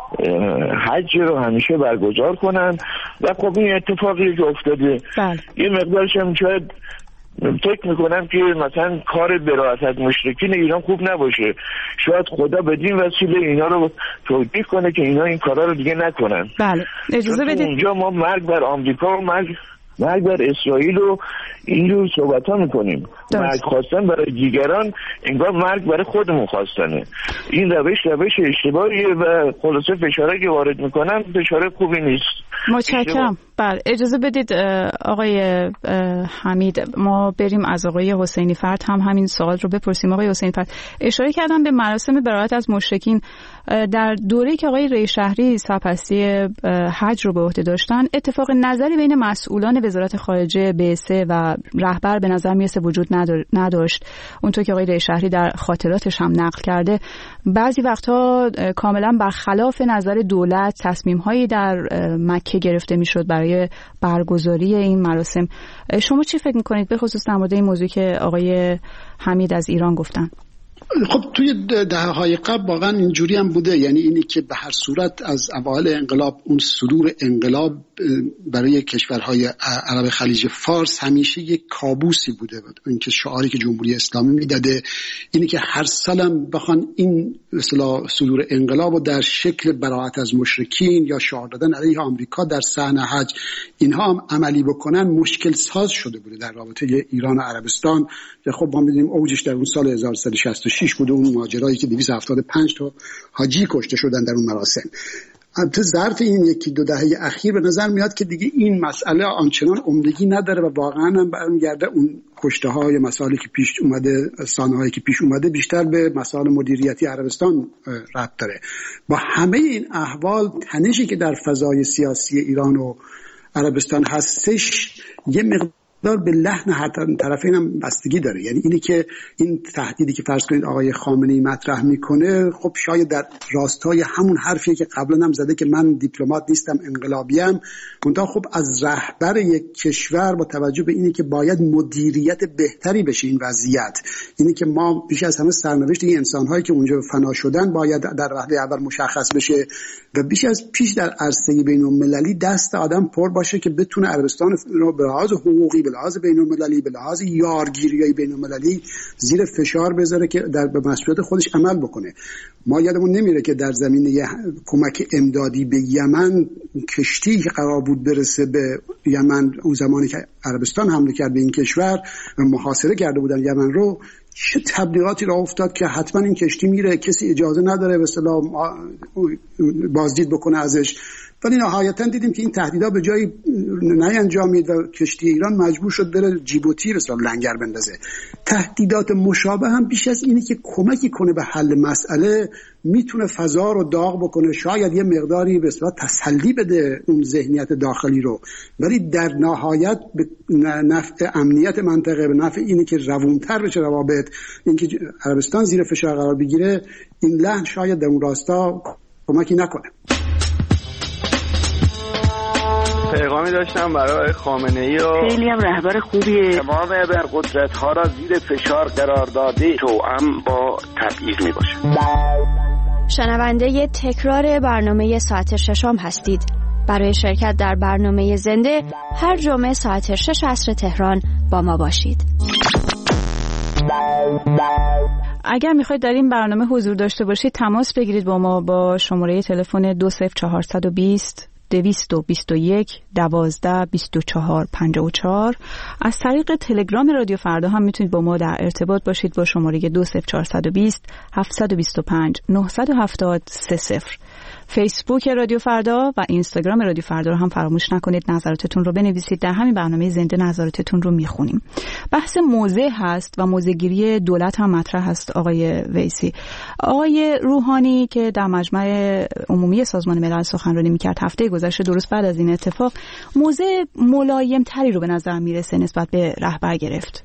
حج رو همیشه برگزار کنن و خب این اتفاقی که افتاده بله. یه مقدارش هم شاید فکر میکنم که مثلا کار براءت از مشرکین ایران خوب نباشه، شاید خدا بدین وسیله اینا رو توجیه کنه که اینا این کارا رو دیگه نکنن. بله اجازه بدید. اونجا ما مرگ بر آمریکا و مرگ مرگ بر اسرائیل رو اینجور صحبت ها میکنیم، مرگ خواستن برای دیگران انگار مرگ برای خودمون خواستنه. این روش روش اشتباهیه و خلاصه فشاره که وارد میکنن فشاره خوبی نیست. متشکرم. بله اجازه بدید آقای حمید ما بریم از آقای حسینی فرد هم همین سوال رو بپرسیم. آقای حسینی فرد اشاره کردن به مراسم براءت از مشرکین در دوره‌ای که آقای رئیس شهری سرپرستی حج رو به عهده داشتن، اتفاق نظری بین مسئولان وزارت خارجه بعثه و رهبر به نظر میرسه وجود نداشت. اونطور که آقای رئیس شهری در خاطراتش هم نقل کرده، بعضی وقتها کاملا برخلاف نظر دولت تصمیم‌هایی در مکه گرفته میشد برای برگزاری این مراسم. شما چی فکر میکنید به خصوص در مورد این موضوعی که آقای حمید از ایران گفتن؟ خب توی دهه‌های قبل واقعا اینجوری هم بوده، یعنی اینی که به هر صورت از اوایل انقلاب اون سرور انقلاب برای کشورهای عرب خلیج فارس همیشه یک کابوسی بوده. اینکه شعاری که جمهوری اسلامی میداده اینی که هر سالم بخوان این اصطلاح سرور انقلاب رو در شکل براءت از مشرکین یا شعار دادن علیه آمریکا در صحن حج اینها هم عملی بکنن مشکل ساز شده بوده در رابطه ایران و عربستان که خب ما می‌دونیم اوجش در اون سال هزار و سیصد و شصت و شش بوده، اون ماجرایی که دویست و هفتاد و پنج تا حاجی کشته شدن در اون مراسم. تو ظرف این یکی دو دهه اخیر به نظر میاد که دیگه این مسئله آنچنان عمدگی نداره و واقعا هم برمیگرده اون کشته های مسائلی که پیش اومده، سانهایی که پیش اومده بیشتر به مسائل مدیریتی عربستان ربط داره. با همه این احوال تنشی که در فضای سیاسی ایران و عربستان هستش یه مقدار دار به لحن هر طرفین هم بستگی داره. یعنی اینی که این تهدیدی که فرض کنید آقای خامنه‌ای مطرح میکنه خب شاید در راستای همون حرفیه که قبلا هم زده که من دیپلمات نیستم، انقلابیم. منتها خب از رهبر یک کشور با توجه به اینی که باید مدیریت بهتری بشه این وضعیت، اینی که ما بیش از همه سرنوشت این انسان‌هایی که اونجا فنا شدن باید در وهله اول مشخص بشه و بیش از پیش در عرصه بین‌المللی دست آدم پر باشه که بتونه عربستان رو به لحاظ حقوقی، به لحاظ بین‌المللی، به لحاظ یارگیری‌های بین‌المللی زیر فشار بذاره که در به مسئولیت خودش عمل بکنه. ما یادمون نمیره که در زمینه کمک امدادی به یمن کشتی که قرار بود برسه به یمن اون زمانی که عربستان حمله کرد به این کشور و محاصره کرده بودن یمن رو، چه تبلیغاتی را افتاد که حتما این کشتی میره، کسی اجازه نداره به اصطلاح بازدید بکنه ازش. ولی نهایتا دیدیم که این تهدیدها به جایی نینجامید و کشتی ایران مجبور شد بره جیبوتی به اصطلاح لنگر بندازه. تهدیدات مشابه هم بیش از اینی که کمکی کنه به حل مسئله میتونه فضا رو داغ بکنه، شاید یه مقداری به اصطلاح تسلی بده اون ذهنیت داخلی رو، ولی در نهایت به نفع امنیت منطقه، به نفع اینی که روونتر بشه روابط، اینکه عربستان زیر فشار قرار بگیره، این لحن شاید در اون راستا کمکی نکنه. پیغامی داشتم برای خامنه‌ای و خیلی هم رهبر خوبیه، تمام ابرقدرت‌ها را زیر فشار قرار داده، توأم با تبعیض میباشه. شنونده تکرار برنامه ساعت ششم هستید. برای شرکت در برنامه زنده هر جمعه ساعت شش عصر تهران با ما باشید. اگر میخواید در این برنامه حضور داشته باشید تماس بگیرید با ما با شماره تلفن دو صفر چهار دو صفر دویست و بیست و یک دوازده بیست و چهار پنجاه و چهار. از طریق تلگرام رادیو فردا هم میتونید با ما در ارتباط باشید با شماره دو صفر چهار دو صفر هفت دو پنج نه هفت سه صفر. فیسبوک رادیو فردا و اینستاگرام رادیو فردا رو هم فراموش نکنید نظراتتون رو بنویسید. در همین برنامه زنده نظراتتون رو میخونیم. بحث موضع هست و موضع‌گیری دولت هم مطرح هست. آقای ویسی، آقای روحانی که در مجمع عمومی سازمان ملل سخنرانی میکرد هفته گذشته درست بعد از این اتفاق، موضع ملایم تری رو به نظر میرسه نسبت به رهبر گرفت.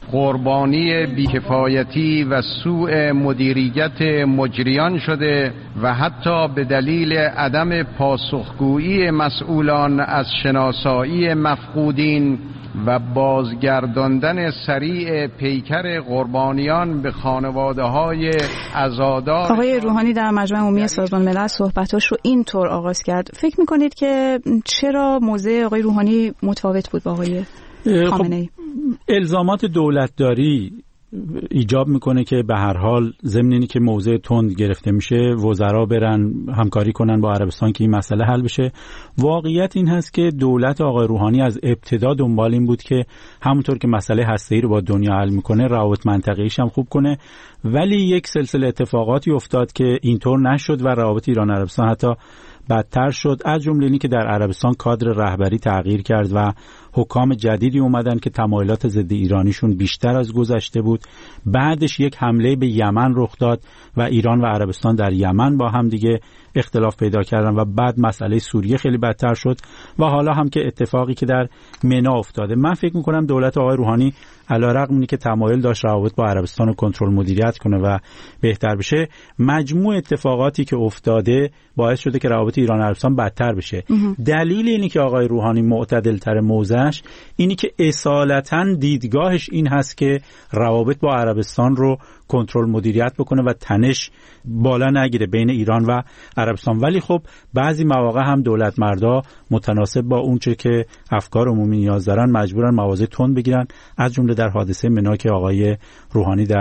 قربانی بیکفایتی و سوء مدیریت مجریان شده و حتی به دلیل عدم پاسخگویی مسئولان از شناسایی مفقودین و بازگرداندن سریع پیکر قربانیان به خانواده‌های عزادار. آقای روحانی در مجمع عمومی سازمان ملل صحبتاش رو اینطور آغاز کرد. فکر می‌کنید که چرا موضع آقای روحانی متفاوت بود با آقای خامنه‌ای؟ الزامات دولتداری ایجاب میکنه که به هر حال ضمن اینی که موضع تند گرفته میشه وزرا برن همکاری کنن با عربستان که این مسئله حل بشه. واقعیت این هست که دولت آقای روحانی از ابتدا دنبال این بود که همونطور که مسئله هسته‌ای رو با دنیا حل میکنه روابط منطقه‌ایش هم خوب کنه، ولی یک سلسله اتفاقاتی افتاد که اینطور نشد و روابط ایران عربستان حتی بدتر شد. از جمله اینی که در عربستان کادر رهبری تغییر کرد و حکام جدیدی اومدن که تمایلات ضد ایرانیشون بیشتر از گذشته بود. بعدش یک حمله به یمن رخ داد و ایران و عربستان در یمن با هم دیگه اختلاف پیدا کردن و بعد مسئله سوریه خیلی بدتر شد و حالا هم که اتفاقی که در منا افتاده. من فکر میکنم دولت آقای روحانی علیرغم اینی که تمایل داشت روابط با عربستان رو کنترل مدیریت کنه و بهتر بشه، مجموع اتفاقاتی که افتاده باعث شده که روابط ایران عربستان بدتر بشه. دلیل اینی که آقای روحانی معتدل‌تر موضعش اینی که اصالتاً دیدگاهش این هست که روابط با عربستان رو کنترل مدیریت بکنه و تنش بالا نگیره بین ایران و عربستان. ولی خب بعضی مواقع هم دولت مردا متناسب با اونچه که افکار عمومی نیاز دارن مجبورن مواضع تند بگیرن، از جمله در حادثه منا که آقای روحانی در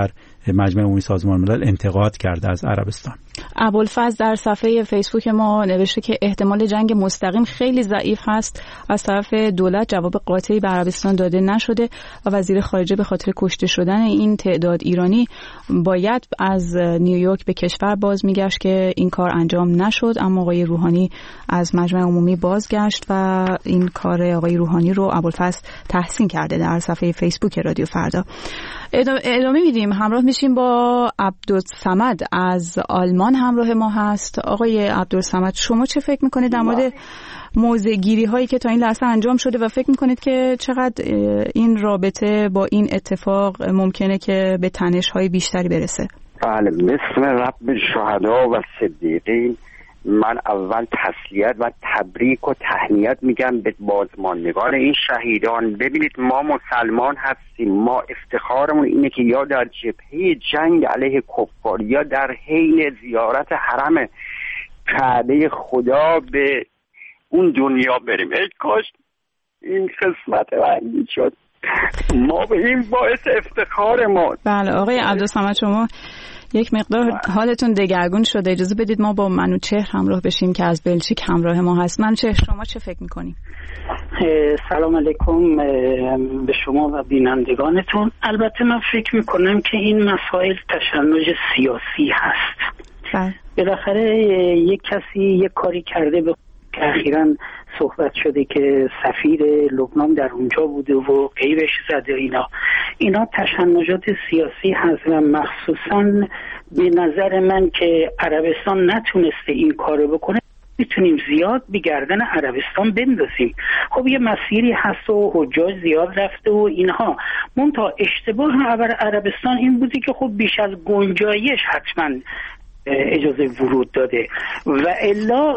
مجمع عمومی سازمان ملل انتقاد کرده از عربستان. ابوالفضل در صفحه فیسبوک ما نوشته که احتمال جنگ مستقیم خیلی ضعیف هست. از طرف دولت جواب قاطعی به عربستان داده نشده و وزیر خارجه به خاطر کشته شدن این تعداد ایرانی باید از نیویورک به کشور باز میگشت که این کار انجام نشد، اما آقای روحانی از مجمع عمومی بازگشت و این کار آقای روحانی رو ابوالفضل تحسین کرده در صفحه فیسبوک رادیو فردا. ادامه میدیم، همراه میشیم با عبدالصمد از آلمان همراه ما هست. آقای عبدالصمد، شما چه فکر میکنید در مورد موضع گیری هایی که تا این لحظه انجام شده و فکر میکنید که چقدر این رابطه با این اتفاق ممکنه که به تنش های بیشتری برسه؟ بله، مثل رب شهدا و صدیقین من اول تسلیت و تبریک و تهنیت میگم به بازماندگان این شهیدان. ببینید ما مسلمان هستیم، ما افتخارمون اینه که یا در جبهه جنگ علیه کفار یا در حین زیارت حرم کعبه خدا به اون دنیا بریم. ای کاش این قسمت من شد، ما به این باعث افتخار ما. بله آقای عبدالصمد، شما یک مقدار حالتون دگرگون شده، اجازه بدید ما با منوچهر همراه بشیم که از بلژیک همراه ما هست. منوچهر، شما چه فکر میکنیم؟ سلام علیکم به شما و بینندگانتون. البته من فکر میکنم که این مسائل تشنج سیاسی هست. بالاخره یک کسی یک کاری کرده به که اخیراً صحبت شده که سفیر لبنان در اونجا بوده و غیبش زده، اینا اینا تشنجات سیاسی هست و مخصوصاً به نظر من که عربستان نتونسته این کارو بکنه میتونیم زیاد به گردن عربستان بندازیم. خب یه مسیری هست و حجاج زیاد رفته و اینها، منتها اشتباه عربستان این بودی که خب بیش از گنجایش حتماً اجازه ورود داده و الا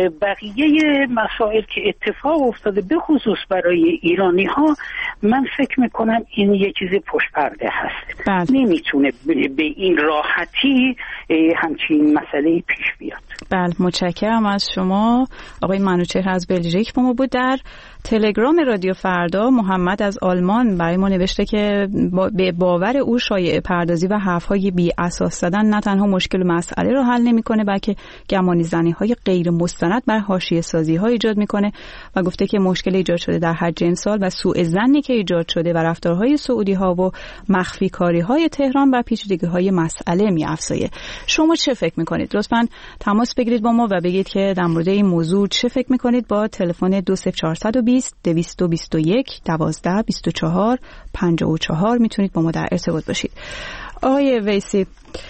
بقیه مسائل که اتفاق افتاده به خصوص برای ایرانی ها من فکر میکنم این یه چیز پشت پرده هست. بله. نمیتونه به این راحتی همچین مسئله پیش بیاد. بله، متشکرم از شما. آقای منوچهر از بلژیک با ما بود. در تلگرام رادیو فردا محمد از آلمان برای ما نوشته که به باور او شایعه پردازی و حرف‌های بی اساس زدن نه تنها مشکل مسئله رو حل نمی‌کنه بلکه گمانه‌زنی‌های غیر مستند بر حاشیه سازی‌ها ایجاد می‌کنه و گفته که مشکل ایجاد شده در حج امسال و سوء ظنی که ایجاد شده و رفتارهای سعودی‌ها و مخفی کاری‌های تهران بر پیچیدگی‌های مسئله می‌افزایه. شما چه فکر می‌کنید؟ لطفاً تماس بگیرید با ما و بگید که در مورد این موضوع چه فکر می‌کنید با تلفن دو صفر چهار دو صفر دویست و بیست و یک دوازده بیست و چهار پنجاه و چهار میتونید با ما در ارتباط باشید. آقای ویسی،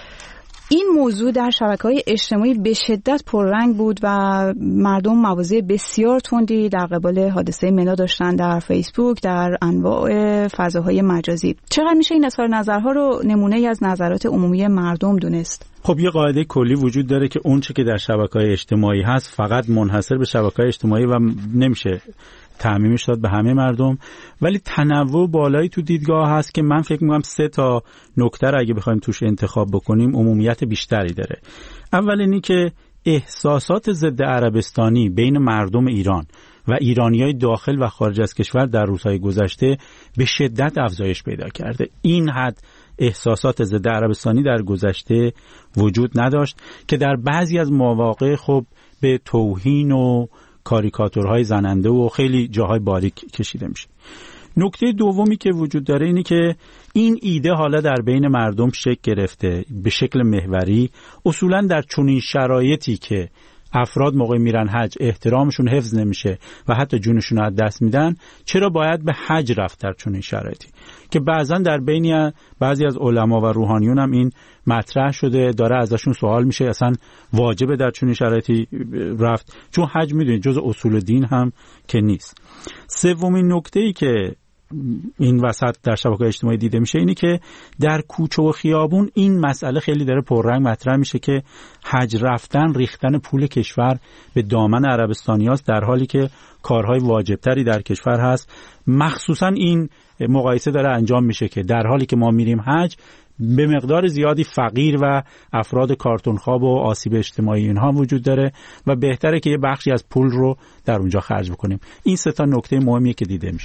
این موضوع در شبکه‌های اجتماعی به شدت پررنگ بود و مردم مواضع بسیار تندی در قبال حادثه منا داشتن در فیسبوک، در انواع فضاهای مجازی. چقدر میشه این اظهار نظرها رو نمونه‌ای از نظرات عمومی مردم دونست؟ خب یه قاعده کلی وجود داره که اون چه که در شبکه‌های اجتماعی هست فقط منحصر به شبکه‌های اجتماعی و نمیشه تعمیمش داد به همه مردم، ولی تنوع بالایی تو دیدگاه هست که من فکر می‌کنم سه تا نکته رو اگه بخوایم توش انتخاب بکنیم عمومیت بیشتری داره. اول اینی که احساسات ضد عربستانی بین مردم ایران و ایرانیای داخل و خارج از کشور در روزهای گذشته به شدت افزایش پیدا کرده. این حد احساسات ضد عربستانی در گذشته وجود نداشت که در بعضی از مواقع خب به توهین و کاریکاتورهای زننده و خیلی جاهای باریک کشیده میشه. نکته دومی که وجود داره اینی که این ایده حالا در بین مردم شکل گرفته به شکل محوری، اصولا در چنین شرایطی که افراد موقع میرن حج احترامشون حفظ نمیشه و حتی جونشون رو از دست میدن، چرا باید به حج رفت در چنین شرایطی؟ که بعضا در بین بعضی از علما و روحانیون هم این مطرح شده، داره ازشون سوال میشه اصلا واجبه در چنین شرایطی رفت، چون حج میدونید جز اصول دین هم که نیست. سومین نکته‌ای که این وسط در شبکه‌های اجتماعی دیده میشه اینی که در کوچه و خیابون این مسئله خیلی داره پررنگ مطرح میشه که حج رفتن ریختن پول کشور به دامن عربستانیاست، در حالی که کارهای واجبتری در کشور هست. مخصوصا این مقایسه داره انجام میشه که در حالی که ما میریم حج به مقدار زیادی فقیر و افراد کارتون خواب و آسیب اجتماعی اینها وجود داره و بهتره که یه بخشی از پول رو در اونجا خرج بکنیم. این سه تا نکته مهمیه که دیده میشه.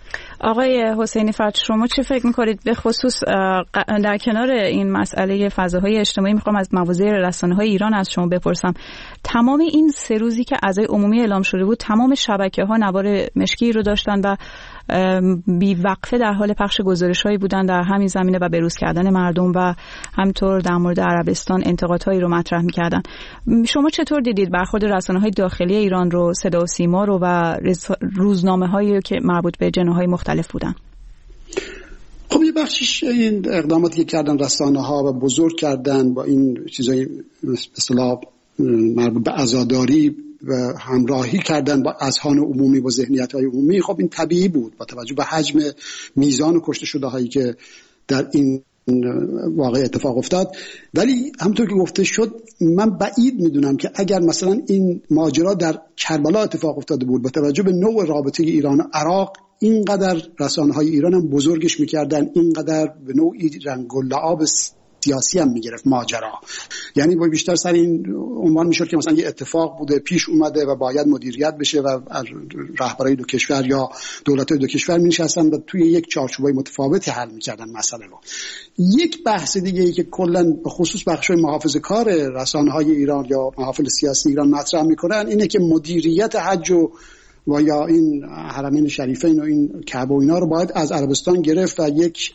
آقای حسینی فرد، شما چه فکر میکنید به خصوص در کنار این مسئله فضاهای اجتماعی میخوام از مواضع رسانه‌های ایران از شما بپرسم. تمام این سه روزی که عزای عمومی اعلام شده بود تمام شبکه‌ها نوار مشکی رو داشتن و بی وقفه در حال پخش گزارش‌هایی بودن در همین زمینه و بروز کردن مردم و همطور در مورد عربستان انتقادهایی رو مطرح می‌کردن. شما چطور دیدید برخورد رسانه‌های داخلی ایران رو، صدا و سیما رو و روزنامه‌هایی که مربوط به جناح‌های مختلف بودن؟ خب یه بخشش این اقداماتی که کردن رسانه‌ها و بزرگ کردن با این چیزای به اصطلاح مربوط به عزاداری و همراهی کردن با اذهان عمومی با ذهنیت‌های عمومی، خب این طبیعی بود با توجه به حجم میزان و کشته شده هایی که در این واقع اتفاق افتاد. ولی همونطور که گفته شد من بعید میدونم که اگر مثلا این ماجرا در کربلا اتفاق افتاده بود با توجه به نوع رابطه ایران و عراق اینقدر رسانه‌های ایران هم بزرگش میکردن، اینقدر به نوعی رنگ و لعاب سیاسی هم میگرفت ماجرا. یعنی با بیشتر سر این عنوان میشد که مثلا یه اتفاق بوده پیش اومده و باید مدیریت بشه و رهبرای دو کشور یا دولت‌های دو کشور می‌نشستن و توی یک چارچوبای متفاوتی حل می‌کردن مسئله رو. یک بحث دیگه ای که کلا به خصوص بخش‌های محافظه‌کار رسانه‌های ایران یا محافل سیاسی ایران مطرح می‌کنن اینه که مدیریت حج و و یا این حرمین شریفین و این کعبه و اینا رو باید از عربستان گرفت و یک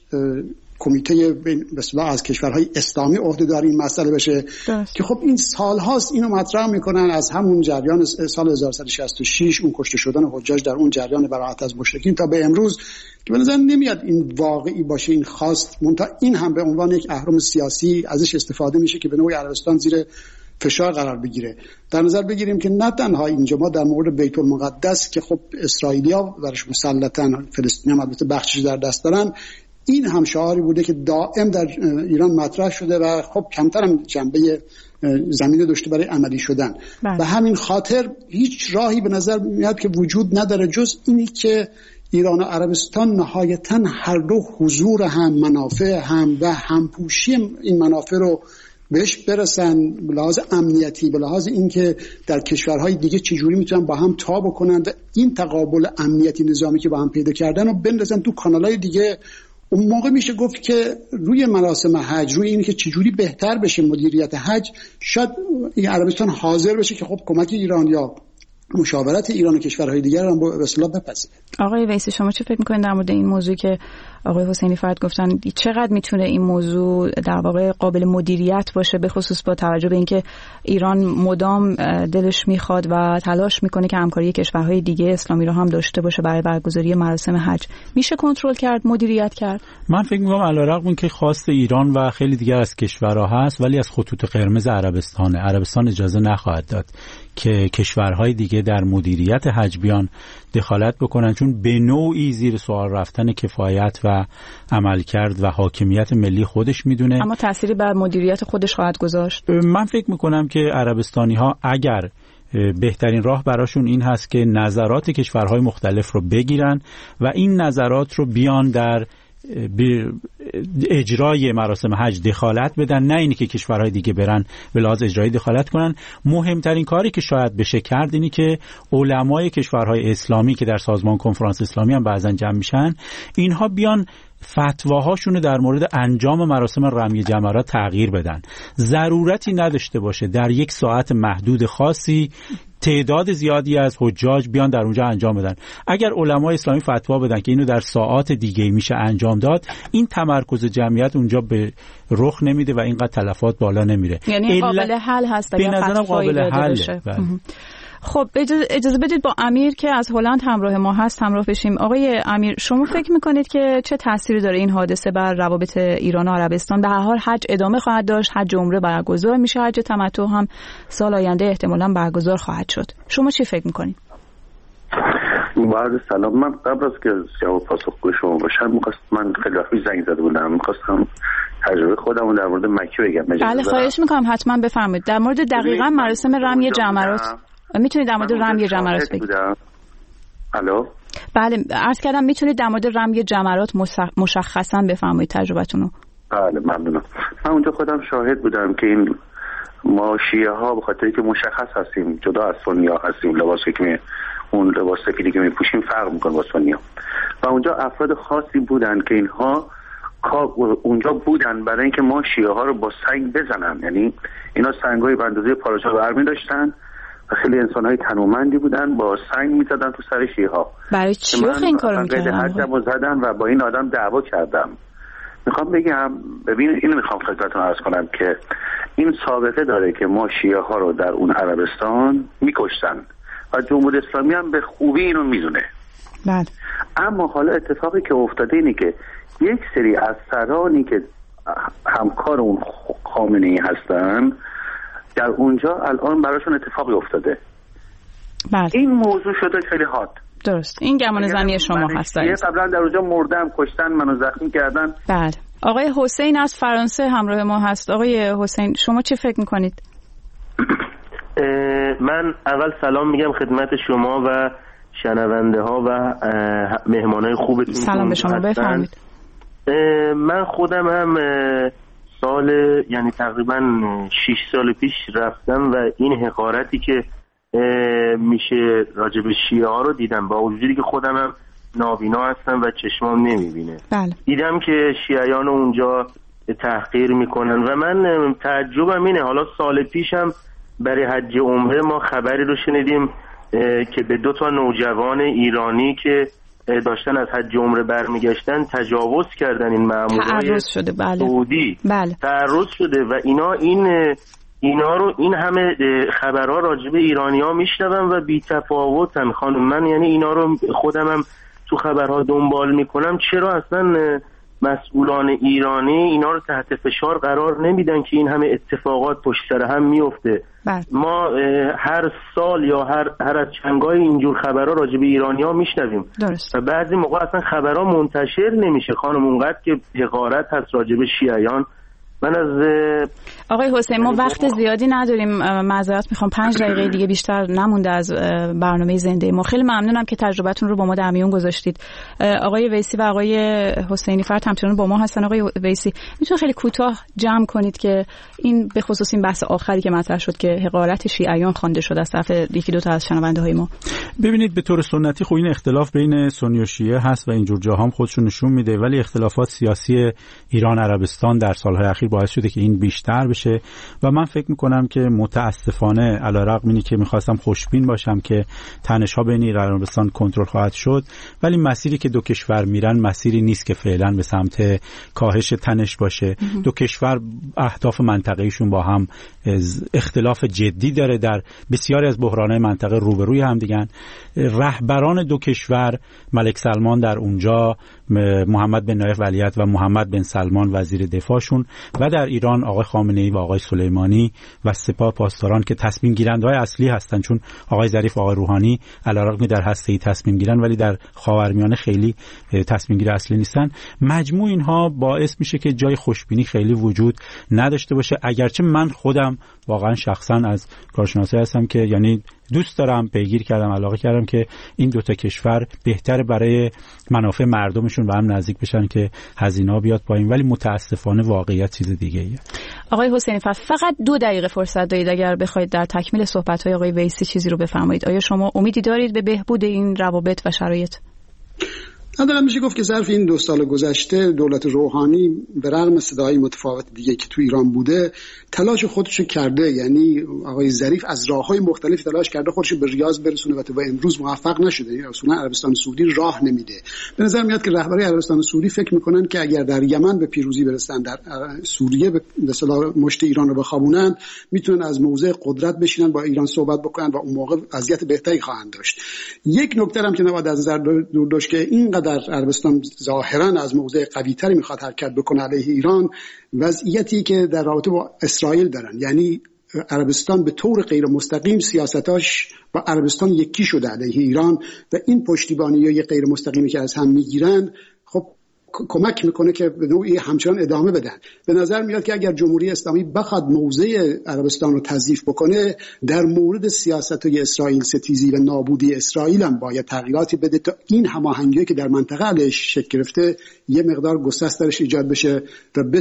کمیته به اصطلاح از کشورهای اسلامی عهده‌دار این مسئله بشه دست. که خب این سال‌هاست اینو مطرح میکنن از همون جریان سال هزار و سیصد و شصت و شش اون کشته شدن حجاج در اون جریان براءت از مشرکین تا به امروز که به نظر نمیاد این واقعی باشه، این خواست منتها این هم به عنوان یک اهرم سیاسی ازش استفاده میشه که به نوعی عربستان زیر فشار قرار بگیره. در نظر بگیریم که نه تنها اینجا ما در مورد بیت المقدس که خب اسرائیلیا برش مسلطن، فلسطینی‌ها البته بخشش در دست دارن، این هم شعاری بوده که دائم در ایران مطرح شده و خب کمتر هم جنبه زمینه داشته برای عملی شدن. بله. و همین خاطر هیچ راهی به نظر میاد که وجود نداره جز اینی که ایران و عربستان نهایتاً هر دو حضور هم، منافع هم و همپوشی این منافع رو بهش برسن، به لحاظ امنیتی، به لحاظ اینکه در کشورهای دیگه چجوری میتونن با هم تا بکنن و این تقابل امنیتی نظامی که با هم پیدا کردن رو بندازن تو کانالهای دیگه. اون موقع میشه گفت که روی مراسم حج، روی اینکه چجوری بهتر بشه مدیریت حج، شاید عربستان حاضر بشه که خب کمک ایران یا مشاورت ایران و کشورهای دیگر هم به اصطلاح بپذیره. آقای ویسی شما چه فکر می‌کنید در مورد این موضوع که آقای حسینی فرد گفتن چقدر میتونه این موضوع در واقع قابل مدیریت باشه، به خصوص با توجه به اینکه ایران مدام دلش میخواد و تلاش میکنه که همکاری کشورهای دیگه اسلامی رو هم داشته باشه برای برگزاری مراسم حج؟ میشه کنترل کرد، مدیریت کرد؟ من فکر می‌کنم علیرغم اینکه خواست ایران و خیلی دیگر از کشورها هست ولی از خطوط قرمز عربستانه. عربستان اجازه نخواهد داد که کشورهای دیگه در مدیریت حج بیان دخالت بکنن، چون به نوعی زیر سوال رفتن کفایت و عملکرد و حاکمیت ملی خودش میدونه. اما تأثیری بر مدیریت خودش خواهد گذاشت. من فکر میکنم که عربستانی ها اگر بهترین راه براشون این هست که نظرات کشورهای مختلف رو بگیرن و این نظرات رو بیان در اجرای مراسم حج دخالت بدن، نه اینی که کشورهای دیگه برن به لحاظ اجرایی دخالت کنن. مهمترین کاری که شاید بشه کرد اینی که علمای کشورهای اسلامی که در سازمان کنفرانس اسلامی هم بعضن جمع میشن، اینها بیان فتواهاشون رو در مورد انجام مراسم رمی جمرات تغییر بدن. ضرورتی نداشته باشه در یک ساعت محدود خاصی تعداد زیادی از حجاج بیان در اونجا انجام بدن. اگر علمای اسلامی فتوا بدن که اینو در ساعات دیگه میشه انجام داد، این تمرکز جمعیت اونجا به رخ نمیده و اینقدر تلفات بالا نمیره. یعنی قابل حل هست به نظرم قابل حل. خب اجازه بدید با امیر که از هلند همراه ما هست همراه بشیم. آقای امیر شما فکر میکنید که چه تأثیری داره این حادثه بر روابط ایران و عربستان؟ به هر حال حج ادامه خواهد داشت، حج عمره برگزار میشه، حج تمتع هم سال آینده احتمالاً برگزار خواهد شد. شما چی فکر میکنید؟ بعد سلام، من قبل از که جواب پاسخگوی شما باشم می‌خواستم، من خیلی وقت زنگ زده بودم، می‌خواستم تجربه خودم رو در مورد مکه بگم. بله خواهش می‌کنم حتما بفرمایید. در مورد دقیقاً مراسم رمی جمرات میتونید در مورد رمی جمرات بگید؟ الو بله عرض کردم میتونید در مورد رمی جمرات مشخصا بفرمایید تجربتون رو. بله ممنونم. من اونجا خودم شاهد بودم که این ما شیعه ها به خاطری که مشخص هستیم، جدا از سنی ها هستیم، لباس حکمی اون لباس سفیدی که میپوشیم فرق میکنه با سنی‌ها. و اونجا افراد خاصی بودن که اینها اونجا بودن برای اینکه ما شیعه ها رو با سنگ بزنن. یعنی اینا سنگای به اندازه پارچه برمی داشتن و خیلی انسان‌های تنومندی بودن، با سنگ می‌زدن تو سر شیعه ها. برای چی این کارو می‌کردن؟ من حدمو زدن و با این آدم دعوا کردم. میخوام بگم ببین اینو میخوام خدمتتون عرض کنم که این سابقه داره که ما شیعه ها رو در اون عربستان میکشتن و جمهوری اسلامی هم به خوبی اینو میدونه. بله. اما حالا اتفاقی که افتاده اینه که یک سری از سرانی که همکار اون خامنه‌ای هستن در اونجا الان براشون اتفاقی افتاده. بله. این موضوع شده خیلی هات. درست. این گمان زنی شما هست. قبلا در اونجا مردم، کشتن، منو زخمی کردن. بله. آقای حسین از فرانسه همراه ما هست. آقای حسین شما چه فکر میکنید؟ من اول سلام میگم خدمت شما و شنونده ها و مهمانای خوبتون. سلام به شما، بفرمایید. من خودم هم سال یعنی تقریبا شش سال پیش رفتم و این حقارتی که میشه راجب شیعه ها رو دیدم، با وجودی که خودم هم نابینا هستم و چشمام نمیبینه. بله. دیدم که شیعیان اونجا تحقیر میکنن و من تعجبم اینه. حالا سال پیشم برای حج عمره ما خبری رو شنیدیم که به دو تا نوجوان ایرانی که داشتن از حج عمره برمیگشتن تجاوز کردن این مامورای سعودی. بله. تعرض شده و اینا این اینا رو این همه خبرها راجع به ایرانی‌ها میشنوم و بی تفاوتن خانم. من یعنی اینا رو خودم هم تو خبرها دنبال میکنم. چرا اصلا مسئولان ایرانی اینا رو تحت فشار قرار نمیدن که این همه اتفاقات پشت سر هم میفته؟ بله. ما هر سال یا هر هر از چنگای اینجور خبرها راجع به ایرانی‌ها میشنویم و بعضی موقع اصلا خبرها منتشر نمیشه خانم، اونقدر که حقارت هست راجع به شیعیان. من از آقای حسین ما وقت زیادی نداریم، معذرت میخوام، پنج دقیقه دیگه بیشتر نمونده از برنامه زنده ما. خیلی ممنونم که تجربتون رو با ما در میون گذاشتید. آقای ویسی و آقای حسینی فرد همچنان با ما هستن. آقای ویسی میتونید خیلی کوتاه جمع کنید که این به خصوص این بحث آخری که مطرح شد که حقارت شیعیان خوانده شده از طرف یکی دو تا از شنونده های ما؟ ببینید به طور سنتی خب این اختلاف بین سنی و شیعه هست و اینجور جاها هم خودشون نشون میده، ولی اختلافات سیاسی ایران عربستان در سالهای اخیر باعث شده که این بیشتر بشه و من فکر میکنم که متاسفانه علیرغم اینی که میخواستم خوشبین باشم که تنش‌ها بین ایران و عربستان کنترل خواهد شد، ولی مسیری که دو کشور میرن مسیری نیست که فعلا به سمت کاهش تنش باشه. دو کشور اهداف منطقه‌ایشون با هم اختلاف جدی داره، در بسیاری از بحران‌های منطقه روبروی هم دیگن. رهبران دو کشور، ملک سلمان در اونجا، محمد بن نایف ولیعهد و محمد بن سلمان وزیر دفاعشون، و در ایران آقای خامنه‌ای و آقای سلیمانی و سپاه پاسداران که تصمیم گیرنده‌های اصلی هستن، چون آقای ظریف و آقای روحانی علیرغم در هسته‌ای تصمیم گیرن ولی در خاورمیانه خیلی تصمیم گیر اصلی نیستن. مجموع اینها باعث میشه که جای خوشبینی خیلی وجود نداشته باشه، اگرچه من خودم واقعا شخصا از کارشناسی هستم که یعنی دوست دارم، پیگیر کردم، علاقه کردم که این دوتا کشور بهتر برای منافع مردمشون به هم نزدیک بشن که هزینه‌ها بیاد پایین، ولی متاسفانه واقعیت چیز دیگه ایه. آقای حسینی فقط دو دقیقه فرصت دارید اگر بخواید در تکمیل صحبت‌های آقای ویسی چیزی رو بفرمایید. آیا شما امیدی دارید به بهبود این روابط و شرایط؟ ندارم. میشه گفت که ظرف این دو سال گذشته دولت روحانی به رغم صداهای متفاوت دیگه که تو ایران بوده تلاش خودشو کرده. یعنی آقای ظریف از راههای مختلف تلاش کرده خودشو به ریاض برسونه و تا به امروز موفق نشده. یعنی اصولا عربستان سعودی راه نمیده. به نظر میاد که رهبری عربستان سعودی فکر میکنن که اگر در یمن به پیروزی برسن، در سوریه به اصطلاح مشت ایران رو بخوابونن، میتونن از موضع قدرت بشینن با ایران صحبت بکنن و اون موقع وضعیت بهتری خواهند داشت. یک نکته هم که نباید از نظر دور داشت که اینقدر عربستان ظاهرا از موضع قوی‌تری میخواد حرکت بکنه علیه ایران، وضعیتی که در رابطه با اسرائیل دارن. یعنی عربستان به طور غیر مستقیم سیاستاش با عربستان یکی شده علیه ایران و این پشتیبانی غیر مستقیمی که از هم میگیرن خب کمک میکنه که به نوعی همچنان ادامه بدن. به نظر میاد که اگر جمهوری اسلامی بخواد موضع عربستان رو تضعیف بکنه، در مورد سیاست‌های اسرائیل ستیزی و نابودی اسرائیل هم باید تغییراتی بده تا این هماهنگی که در منطقه علیش شکل گرفته یه مقدار گسست درش ایجاد بشه و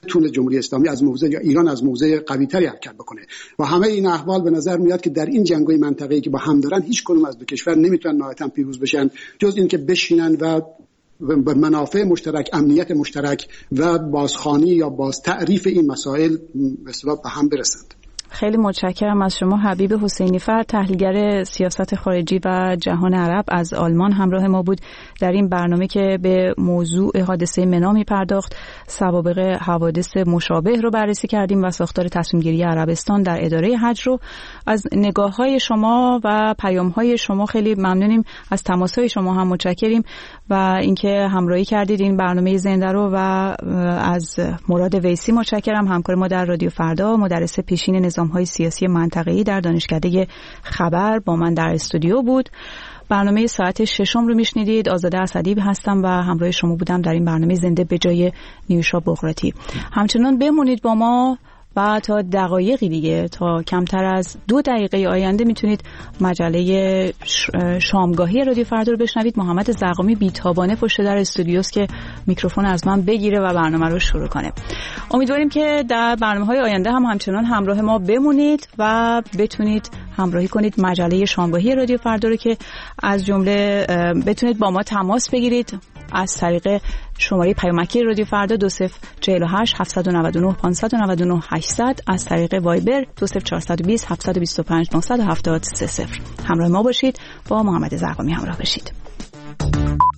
تونه جمهوری اسلامی از موضع یا ایران از موضع قوی‌تری حرکت بکنه و همه این احوال به نظر میاد که در این جنگ‌های منطقه‌ای که با هم دارن هیچ کدوم از دو کشور نمیتونن نهایتاً پیروز بشن جز اینکه بشینن و به منافع مشترک، امنیت مشترک و بازخوانی یا باز تعریف این مسائل به اصطلاح به هم برسند. خیلی متشکرم از شما حبیب حسینی فر، تحلیلگر سیاست خارجی و جهان عرب از آلمان همراه ما بود در این برنامه که به موضوع حادثه منا می‌پرداخت. سوابق حوادث مشابه رو بررسی کردیم و ساختار تصمیم گیری عربستان در اداره حج رو. از نگاه‌های شما و پیام‌های شما خیلی ممنونیم، از تماس‌های شما هم متشکریم و اینکه همراهی کردید این برنامه زنده رو. و از مراد ویسی متشکرم، همکار ما در رادیو فردا، مدرس پیشین نظام‌های سیاسی منطقه‌ای در دانشکده خبر با من در استودیو بود. برنامه ساعت ششم رو میشنیدید. آزاده اسدی هستم و همراه شما بودم در این برنامه زنده به جای نیوشا بغراتی. همچنان بمونید با ما و تا دقایقی دیگه، تا کمتر از دو دقیقه آینده میتونید مجله شامگاهی رادیو فردا رو بشنوید. محمد زرقامی بیتابانه پشت در استودیوست که میکروفون از من بگیره و برنامه رو شروع کنه. امیدواریم که در برنامه‌های آینده هم همچنان همراه ما بمونید و بتونید همراهی کنید مجله شامگاهی رادیو فردا رو که از جمله بتونید با ما تماس بگیرید از طریق شماره پیامکی رادیو فردا دو صفر چهل و هشت هفتصد و نود و نه پانصد و نود و نه هشتصد، از طریق وایبر دو صفر چهارصد و بیست هفتصد و بیست و پنج نهصد و هفتاد سه صفر. همراه ما باشید، با محمد زرقامی همراه بشید.